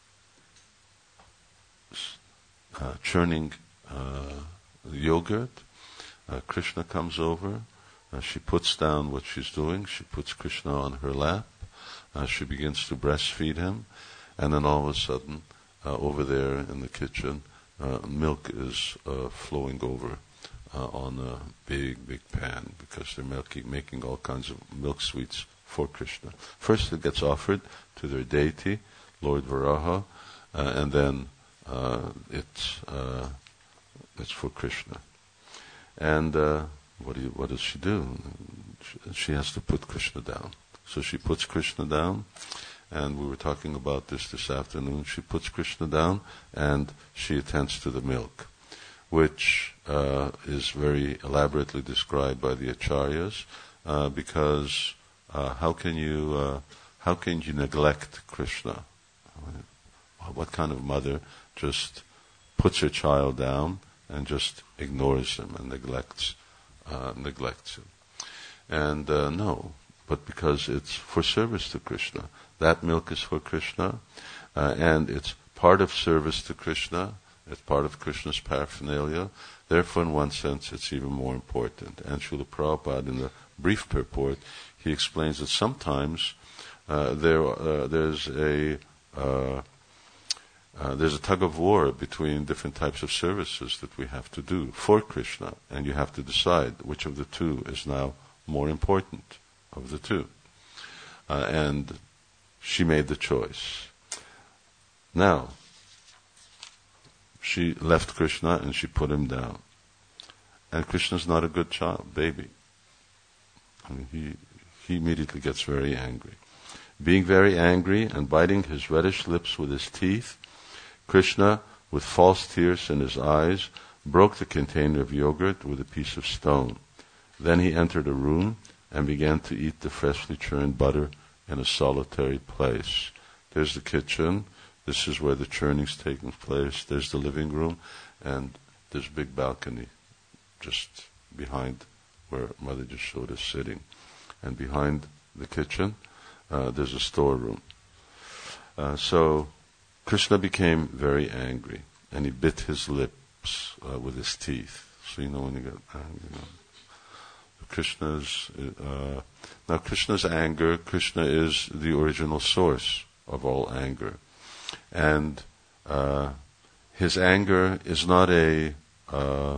uh, churning uh, yogurt. Uh, Krishna comes over. Uh, she puts down what she's doing. She puts Krishna on her lap. Uh, she begins to breastfeed him. And then all of a sudden, uh, over there in the kitchen, uh, milk is uh, flowing over uh, on a big, big pan because they're milking, making all kinds of milk sweets for Krishna. First it gets offered to their deity, Lord Varaha, uh, and then uh, it's uh, it's for Krishna. And uh, what do you, what does she do? She has to put Krishna down. So she puts Krishna down, and we were talking about this this afternoon. She puts Krishna down, and she attends to the milk, which uh, is very elaborately described by the acharyas, uh, because uh, how can you uh, how can you neglect Krishna? What kind of mother just puts her child down and just ignores him and neglects uh, neglects him? And uh, no, but because it's for service to Krishna. That milk is for Krishna, uh, and it's part of service to Krishna. It's part of Krishna's paraphernalia. Therefore, in one sense, it's even more important. And Srila Prabhupada, in the brief purport, he explains that sometimes uh, there uh, there's a uh, uh, there's a tug of war between different types of services that we have to do for Krishna, and you have to decide which of the two is now more important of the two. Uh, and she made the choice. Now, she left Krishna and she put him down. And Krishna's not a good child, baby. I mean, he, he immediately gets very angry. Being very angry and biting his reddish lips with his teeth, Krishna, with false tears in his eyes, broke the container of yogurt with a piece of stone. Then he entered a room and began to eat the freshly churned butter in a solitary place. There's the kitchen. This is where the churning's taking place. There's the living room, and there's a big balcony just behind where Mother Yashoda is sitting. and behind the kitchen uh, there's a storeroom. Uh, so Krishna became very angry, and he bit his lips uh, with his teeth. So you know when you get angry. You know. Krishna's uh, now Krishna's anger. Krishna is the original source of all anger, and uh, his anger is not a uh,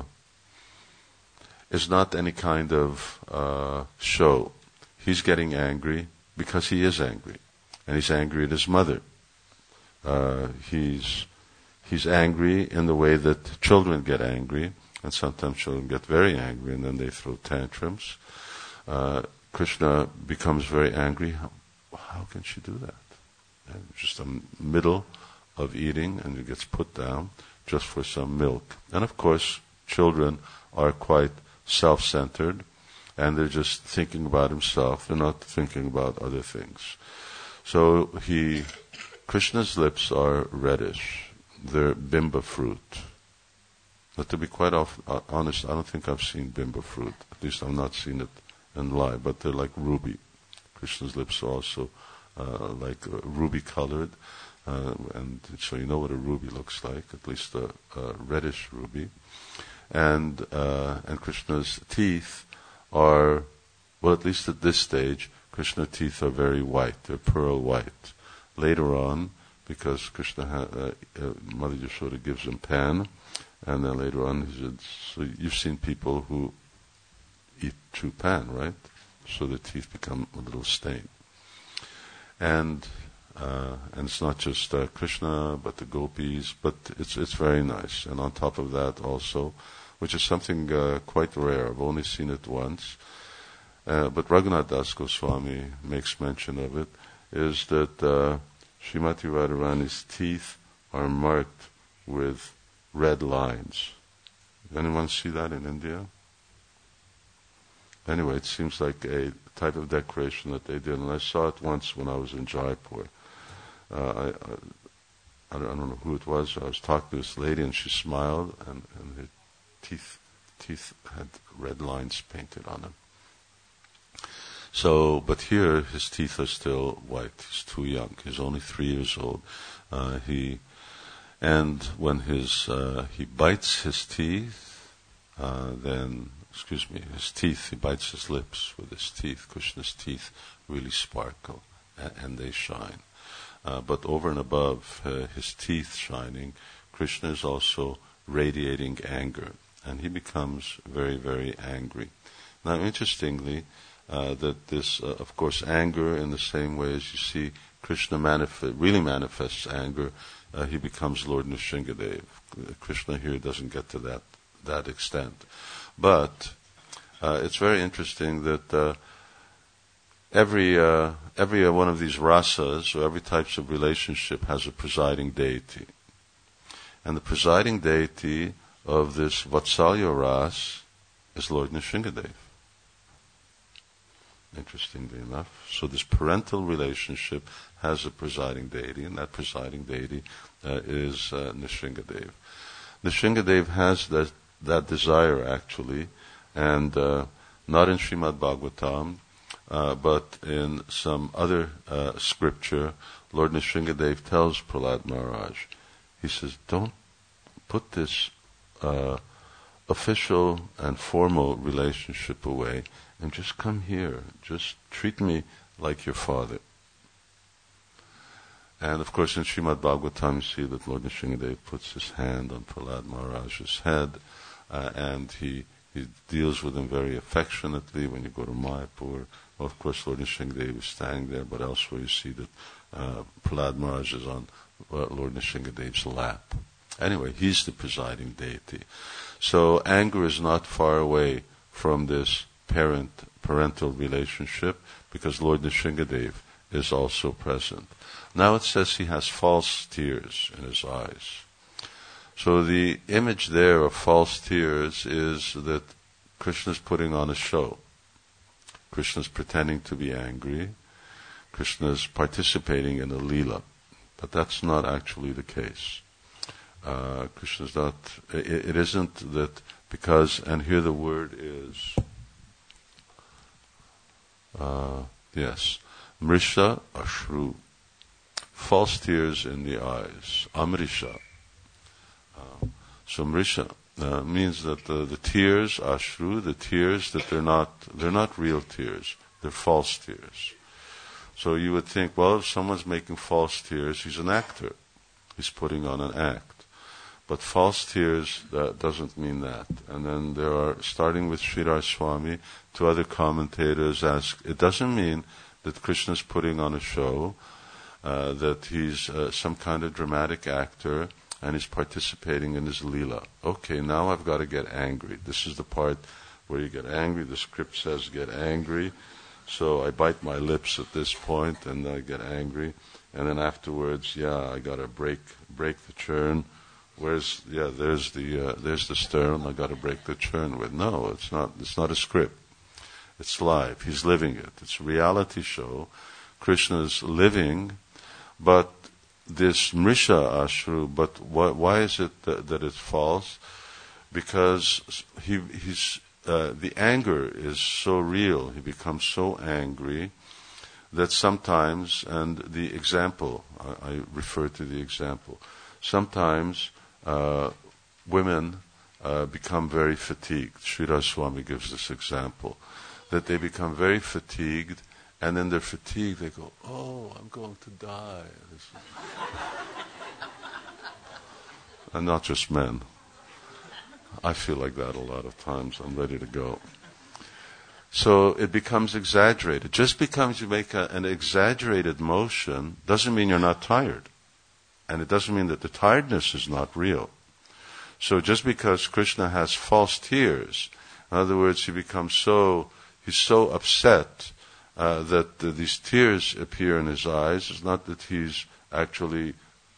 is not any kind of uh, show. He's getting angry because he is angry, and he's angry at his mother. Uh, he's he's angry in the way that children get angry. And sometimes children get very angry and then they throw tantrums. Uh, Krishna becomes very angry. How, how can she do that? And just in the middle of eating, and he gets put down just for some milk. And of course, children are quite self-centered, and they're just thinking about himself. They're not thinking about other things. So he, Krishna's lips are reddish. They're bimba fruit. But to be quite off, uh, honest, I don't think I've seen bimba fruit. At least I've not seen it in live, but they're like ruby. Krishna's lips are also uh, like uh, ruby colored, uh, and so you know what a ruby looks like, at least a, a reddish ruby. And uh, and Krishna's teeth are, well, at least at this stage, Krishna's teeth are very white. They're pearl white. Later on, because Krishna, ha- uh, uh, Mother Yashoda gives him pan. And then later on, he said, so you've seen people who eat chew pan, right? So the teeth become a little stained. And uh, and it's not just uh, Krishna, but the gopis, but it's it's very nice. And on top of that also, which is something uh, quite rare, I've only seen it once, uh, but Raghunath Das Goswami makes mention of it, is that uh, Srimati Radharani's teeth are marked with red lines. Anyone see that in India? Anyway, it seems like a type of decoration that they did, and I saw it once when I was in Jaipur. Uh, I, I, I, don't, I don't know who it was. I was talking to this lady, and she smiled, and, and her teeth teeth had red lines painted on them. So, but here his teeth are still white. He's too young. He's only three years old. Uh, he And when his uh, he bites his teeth, uh, then, excuse me, his teeth, he bites his lips with his teeth. Krishna's teeth really sparkle, and, and they shine. Uh, but over and above uh, his teeth shining, Krishna is also radiating anger, and he becomes very, very angry. Now, interestingly, uh, that this, uh, of course, anger in the same way as you see Krishna manifest, really manifests anger, Uh, he becomes Lord Nrsingadev. Krishna here doesn't get to that that extent. But uh, it's very interesting that uh, every uh, every uh, one of these rasas, or every types of relationship, has a presiding deity. And the presiding deity of this Vatsalya ras is Lord Nrsingadev. Interestingly enough. So this parental relationship has a presiding deity, and that presiding deity uh, is uh, Nrsingadev. Nrsingadev has that, that desire, actually, and uh, not in Srimad Bhagavatam, uh, but in some other uh, scripture, Lord Nrsingadev tells Prahlad Maharaj, he says, don't put this uh, official and formal relationship away, and just come here. Just treat me like your father. And of course in Srimad Bhagavatam you see that Lord Nrsingadev puts his hand on Prahlad Maharaj's head, uh, and he, he deals with him very affectionately. When you go to Mayapur, well, of course Lord Nrsingadev is standing there, but elsewhere you see that uh, Prahlad Maharaj is on uh, Lord Nrsingadev's lap. Anyway, he's the presiding deity. So anger is not far away from this parent parental relationship, because Lord Nrsingadev is also present. Now it says he has false tears in his eyes. So the image there of false tears is that Krishna's putting on a show. Krishna's pretending to be angry. Krishna's participating in a lila. But that's not actually the case. Uh, Krishna's not, it, it isn't that because, and here the word is, Uh, yes. Mrisha Ashru. False tears in the eyes. Amrisha. Uh, so Mrisha uh, means that the, the tears, Ashru, the tears, that they're not, they're not real tears. They're false tears. So you would think, well, if someone's making false tears, he's an actor. He's putting on an act. But false tears, that doesn't mean that. And then there are, starting with Sridhar Swami, two other commentators ask, it doesn't mean that Krishna's putting on a show, uh, that he's uh, some kind of dramatic actor and he's participating in his leela. Okay, now I've got to get angry. This is the part where you get angry. The script says get angry. So I bite my lips at this point and I get angry. And then afterwards, yeah, I got to break break the churn. Where's yeah? There's the uh, there's the stern. I got to break the churn with. No, it's not. It's not a script. It's live. He's living it. It's a reality show. Krishna's living, but this Mrisha Ashru. But why, why is it that, that it's false? Because he he's uh, the anger is so real. He becomes so angry that sometimes, and the example I, I refer to the example. Sometimes. Uh, women uh, become very fatigued. Sridhar Swami gives this example, that they become very fatigued, and in their fatigue they go, oh, I'm going to die. And not just men. I feel like that a lot of times. I'm ready to go. So it becomes exaggerated. Just because you make a, an exaggerated motion doesn't mean you're not tired. And it doesn't mean that the tiredness is not real. So just because Krishna has false tears, in other words, he becomes so, he's so upset uh, that uh, these tears appear in his eyes, it's not that he's actually,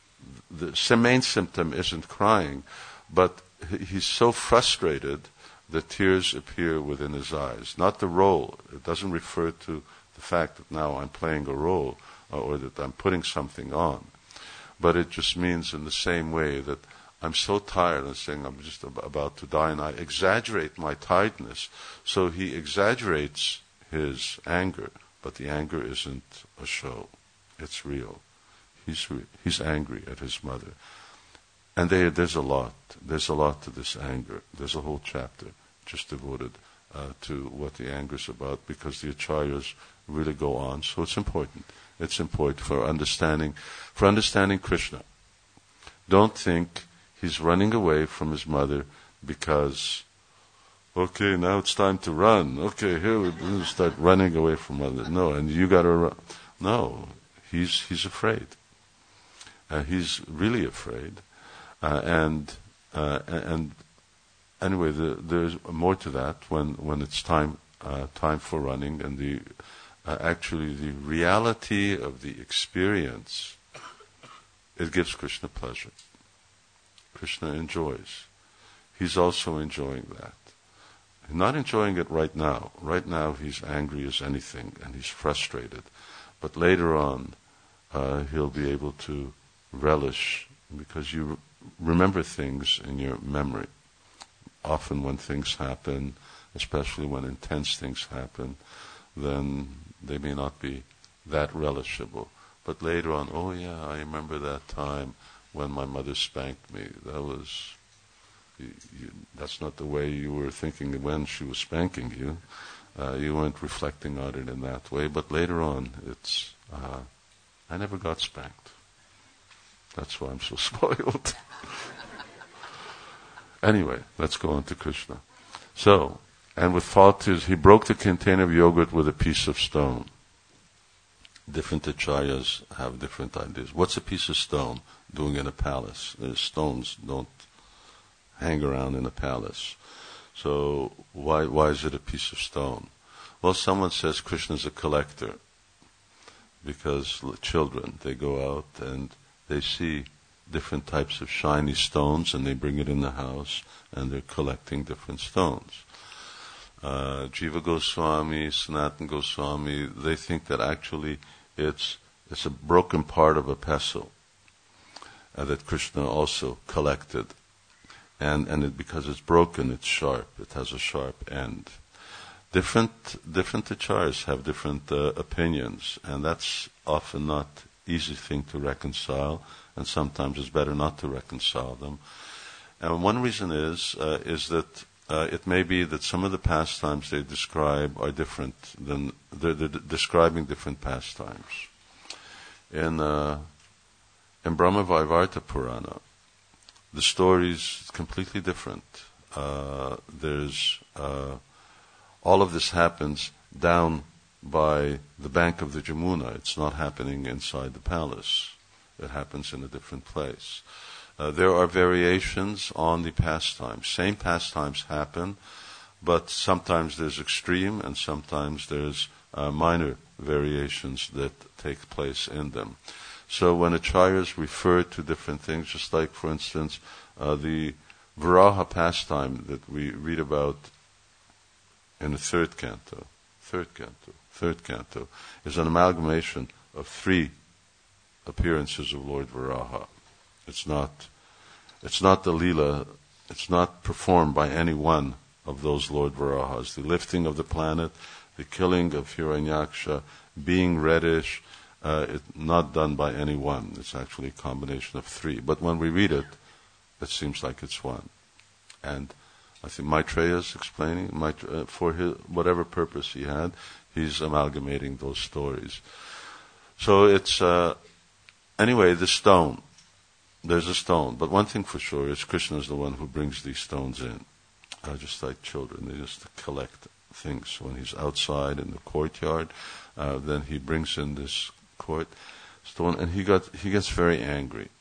the main symptom isn't crying, but he's so frustrated that tears appear within his eyes. Not the role. It doesn't refer to the fact that now I'm playing a role uh, or that I'm putting something on. But it just means in the same way that I'm so tired and saying I'm just ab- about to die, and I exaggerate my tiredness. So he exaggerates his anger, but the anger isn't a show. It's real. He's re- he's angry at his mother. And there, there's a lot. There's a lot to this anger. There's a whole chapter just devoted uh, to what the anger is about, because the acharyas really go on. So it's important. It's important for understanding, for understanding Krishna. Don't think he's running away from his mother because, okay, now it's time to run. Okay, here we start running away from mother. No, and you got to run. No, he's he's afraid. Uh, he's really afraid, uh, and uh, and anyway, the, there's more to that when when it's time uh, time for running, and the. Uh, actually, the reality of the experience, it gives Krishna pleasure. Krishna enjoys. He's also enjoying that. He's not enjoying it right now. Right now, he's angry as anything, and he's frustrated. But later on, uh, he'll be able to relish, because you remember things in your memory. Often when things happen, especially when intense things happen, then they may not be that relishable. But later on, oh yeah, I remember that time when my mother spanked me. That was, you, you, that's not the way you were thinking when she was spanking you. Uh, you weren't reflecting on it in that way. But later on, it's, uh, I never got spanked. That's why I'm so spoiled. Anyway, let's go on to Krishna. So, and with false tears, he broke the container of yogurt with a piece of stone. Different acharyas have different ideas. What's a piece of stone doing in a palace? The stones don't hang around in a palace. So why why is it a piece of stone? Well, someone says Krishna's a collector, because children, they go out and they see different types of shiny stones and they bring it in the house and they're collecting different stones. Uh, Jiva Goswami, Sanatana Goswami, they think that actually it's it's a broken part of a pestle uh, that Krishna also collected, and and it, because it's broken, it's sharp. It has a sharp end. different different acharyas have different uh, opinions, and that's often not easy thing to reconcile, and sometimes it's better not to reconcile them. And one reason is uh, is that uh, it may be that some of the pastimes they describe are different than they're, they're describing different pastimes. In uh, in Brahma Vaivarta Purana, the story is completely different. Uh, there's uh, all of this happens down by the bank of the Jamuna. It's not happening inside the palace. It happens in a different place. Uh, there are variations on the pastimes. Same pastimes happen, but sometimes there's extreme and sometimes there's uh, minor variations that take place in them. So when acharyas refer to different things, just like, for instance, uh, the Varaha pastime that we read about in the third canto, third canto, third canto, is an amalgamation of three appearances of Lord Varaha. It's not, it's not the Leela, it's not performed by any one of those Lord Varahas. The lifting of the planet, the killing of Hiranyaksha, being reddish, uh, it, not done by any one. It's actually a combination of three. But when we read it, it seems like it's one. And I think Maitreya is explaining, Maitreya, for his, whatever purpose he had, he's amalgamating those stories. So it's, uh, anyway, the stone. There's a stone. But one thing for sure is Krishna is the one who brings these stones in. Uh, just like children, they just collect things. When he's outside in the courtyard, uh, then he brings in this court stone, and he got he gets very angry.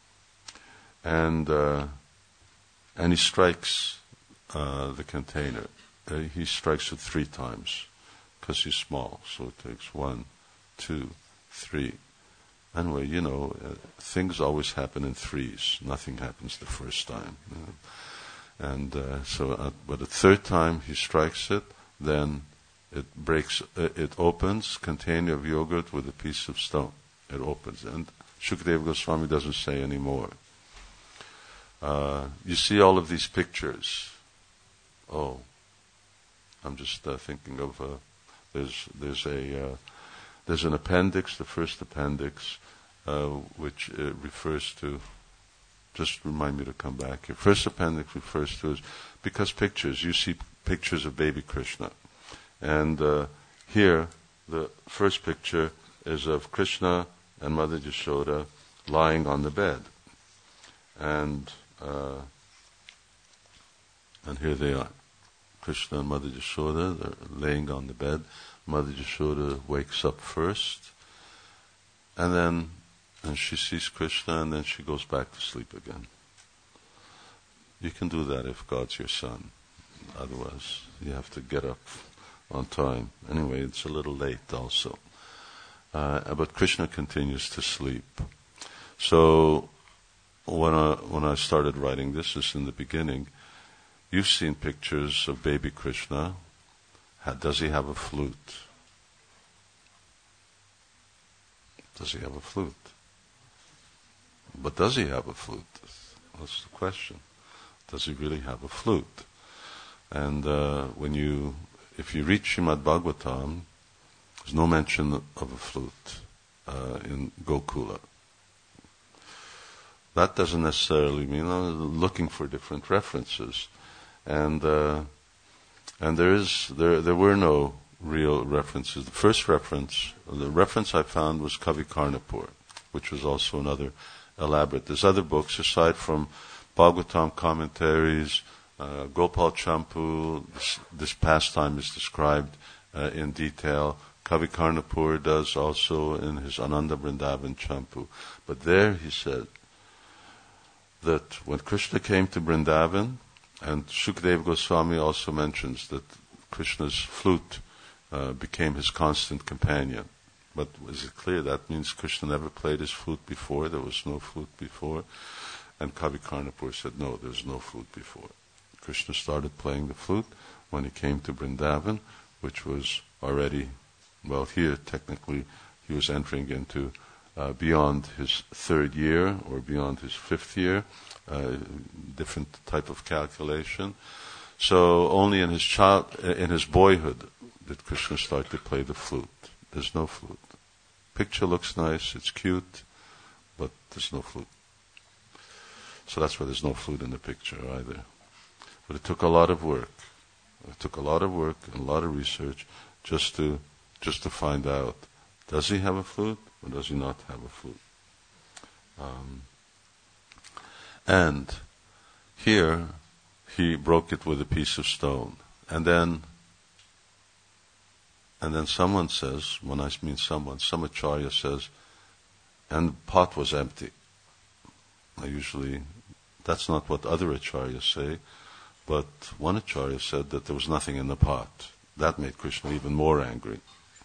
And uh, and he strikes uh, the container. Uh, he strikes it three times because he's small. So it takes one, two, three. Anyway, you know, uh, things always happen in threes. Nothing happens the first time. You know? And uh, so, uh, but the third time he strikes it, then it breaks, uh, it opens, container of yogurt with a piece of stone. It opens. And Shukadeva Goswami doesn't say any more. Uh, you see all of these pictures. Oh, I'm just uh, thinking of, uh, there's, there's a, uh, there's an appendix, the first appendix, uh, which uh, refers to, just remind me to come back here. First appendix refers to, is because pictures, you see pictures of baby Krishna. And uh, here, the first picture is of Krishna and Mother Yashoda lying on the bed. And uh, and here they are. Krishna and Mother Yashoda, they're laying on the bed. Mother Yashoda wakes up first, and then and she sees Krishna, and then she goes back to sleep again. You can do that if God's your son. Otherwise, you have to get up on time. Anyway, it's a little late also. Uh, but Krishna continues to sleep. So, when I, when I started writing this, this in the beginning, you've seen pictures of baby Krishna. How, does he have a flute? Does he have a flute? But does he have a flute? That's the question. Does he really have a flute? And uh, when you, if you read Srimad Bhagavatam, there's no mention of a flute uh, in Gokula. That doesn't necessarily mean I'm looking for different references, and uh, and there is there there were no real references. The first reference, the reference I found was Kavi Karnapur, which was also another elaborate. There's other books aside from Bhagavatam commentaries, uh, Gopal Champu. This, this pastime is described uh, in detail. Kavi Karnapur does also in his Ananda Vrindavan Champu. But there he said that when Krishna came to Vrindavan, and Shukadeva Goswami also mentions that Krishna's flute uh, became his constant companion. But is it clear that means Krishna never played his flute before? There was no flute before? And Kavi Karnapur said, no, there's no flute before. Krishna started playing the flute when he came to Vrindavan, which was already, well, here technically he was entering into uh, beyond his third year or beyond his fifth year, uh, different type of calculation. So only in his child, in his boyhood, did Krishna start to play the flute. There's no flute. Picture looks nice, it's cute, but there's no flute. So that's why there's no flute in the picture either. But it took a lot of work. It took a lot of work and a lot of research just to just to find out, does he have a flute or does he not have a flute? Um, and here he broke it with a piece of stone. And then and then someone says, when I mean someone, some acharya says, and the pot was empty. I usually, that's not what other acharyas say, but one acharya said that there was nothing in the pot. That made Krishna even more angry.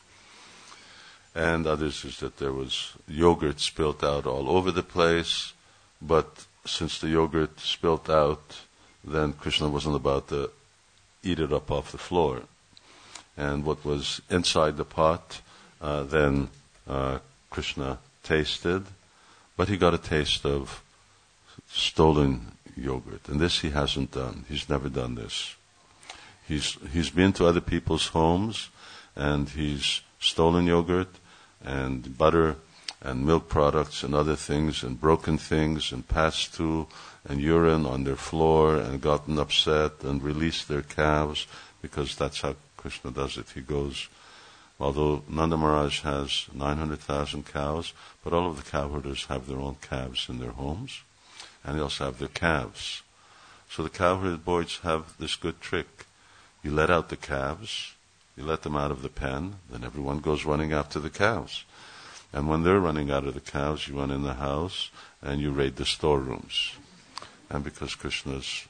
And others is that there was yogurt spilt out all over the place, but since the yogurt spilt out, then Krishna wasn't about to eat it up off the floor. And what was inside the pot, uh, then uh, Krishna tasted, but he got a taste of stolen yogurt. And this he hasn't done. He's never done this. He's he's been to other people's homes, and he's stolen yogurt and butter and milk products and other things and broken things and passed through and urine on their floor and gotten upset and released their calves, because that's how Krishna does it. He goes, although Nanda Maharaj has nine hundred thousand cows, but all of the cow herders have their own calves in their homes, and they also have their calves. So the cow herders boys have this good trick. You let out the calves, you let them out of the pen, then everyone goes running after the cows. And when they're running out of the cows, you run in the house and you raid the storerooms. And because Krishna's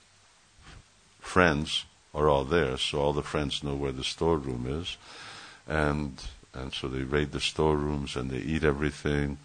friends are all there, so all the friends know where the storeroom is, and and so they raid the storerooms and they eat everything.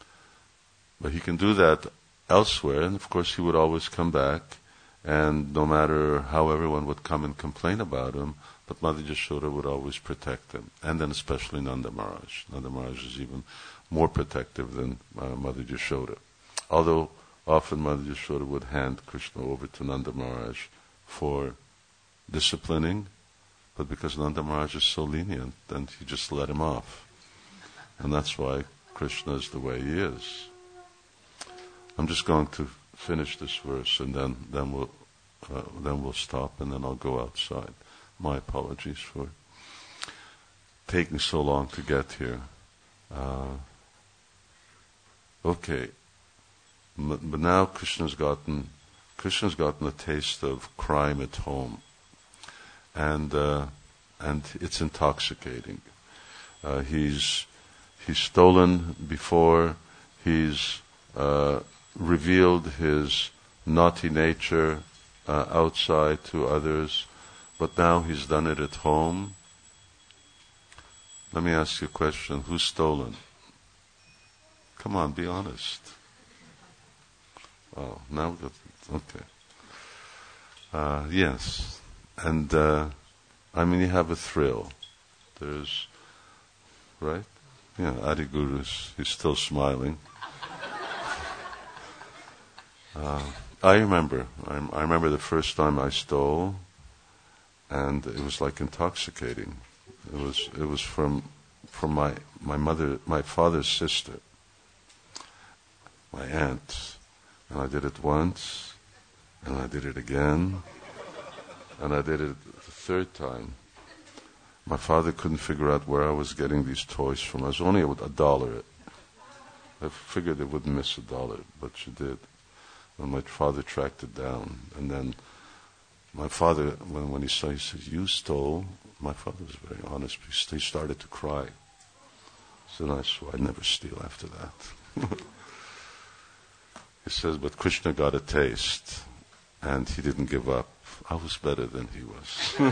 But he can do that elsewhere, and of course he would always come back, and no matter how everyone would come and complain about him, but Mother Yashoda would always protect him, and then especially Nanda Maharaj. Nanda Maharaj is even more protective than uh, Mother Yashoda. Although often Mother Yashoda would hand Krishna over to Nanda Maharaj for disciplining, but because Nanda Maharaj is so lenient, then he just let him off. And that's why Krishna is the way he is. I'm just going to finish this verse, and then then we'll uh, then we'll stop, and then I'll go outside. My apologies for taking so long to get here. Uh, okay, but now Krishna's gotten Krishna's gotten a taste of crime at home, and uh, and it's intoxicating. Uh, he's he's stolen before. He's uh, revealed his naughty nature uh, outside to others, but now he's done it at home. Let me ask you a question. Who's stolen? Come on, be honest. Oh, now we've got, okay. Uh, yes. And, uh, I mean, you have a thrill. There's, right? Yeah, Adi Guru's, he's still smiling. Uh, I remember, I, I remember the first time I stole, and it was like intoxicating. It was, it was from, from my, my mother, my father's sister, my aunt, and I did it once, and I did it again, and I did it the third time. My father couldn't figure out where I was getting these toys from. I was only a dollar. I figured they wouldn't miss a dollar, but she did. And my father tracked it down. And then my father, when, when he saw, he said, "You stole." My father was very honest. He started to cry. So I swore I'd never steal after that. He says, but Krishna got a taste, and he didn't give up. I was better than he was.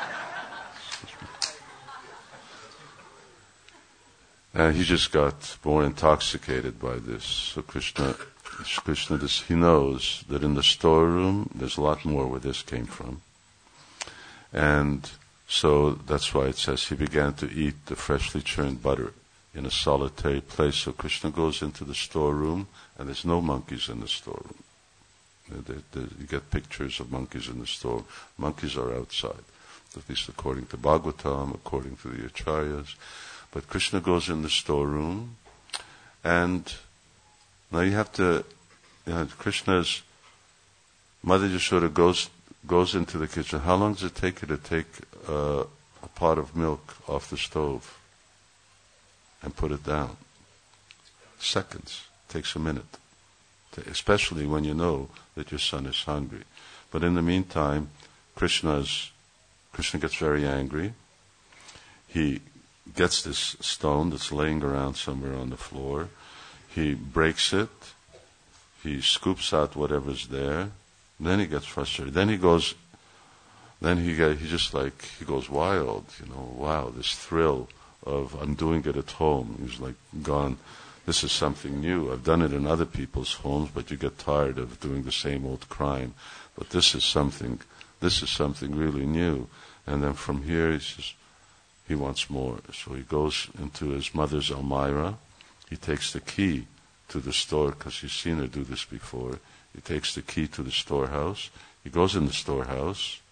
And he just got more intoxicated by this. So Krishna, Krishna, this, he knows that in the storeroom, there's a lot more where this came from. And so that's why it says he began to eat the freshly churned butter in a solitary place. So Krishna goes into the storeroom, and there's no monkeys in the storeroom. They, they, you get pictures of monkeys in the store. Monkeys are outside, at least according to Bhagavatam, according to the Acharyas. But Krishna goes in the storeroom, and now you have to, you know, Krishna's, Mother Yashoda goes goes into the kitchen. How long does it take her to take uh, a pot of milk off the stove and put it down? Seconds. Takes a minute. Especially when you know that your son is hungry. But in the meantime, Krishna's, Krishna gets very angry. He gets this stone that's laying around somewhere on the floor. He breaks it. He scoops out whatever's there. Then he gets frustrated. Then he goes, then he get, he just like, he goes wild, you know, wow, this thrill of, I'm doing it at home. He's like gone, this is something new. I've done it in other people's homes, but you get tired of doing the same old crime. But this is something, this is something really new. And then from here, he says, he wants more. So he goes into his mother's Almira. He takes the key to the store, because he's seen her do this before. He takes the key to the storehouse. He goes in the storehouse.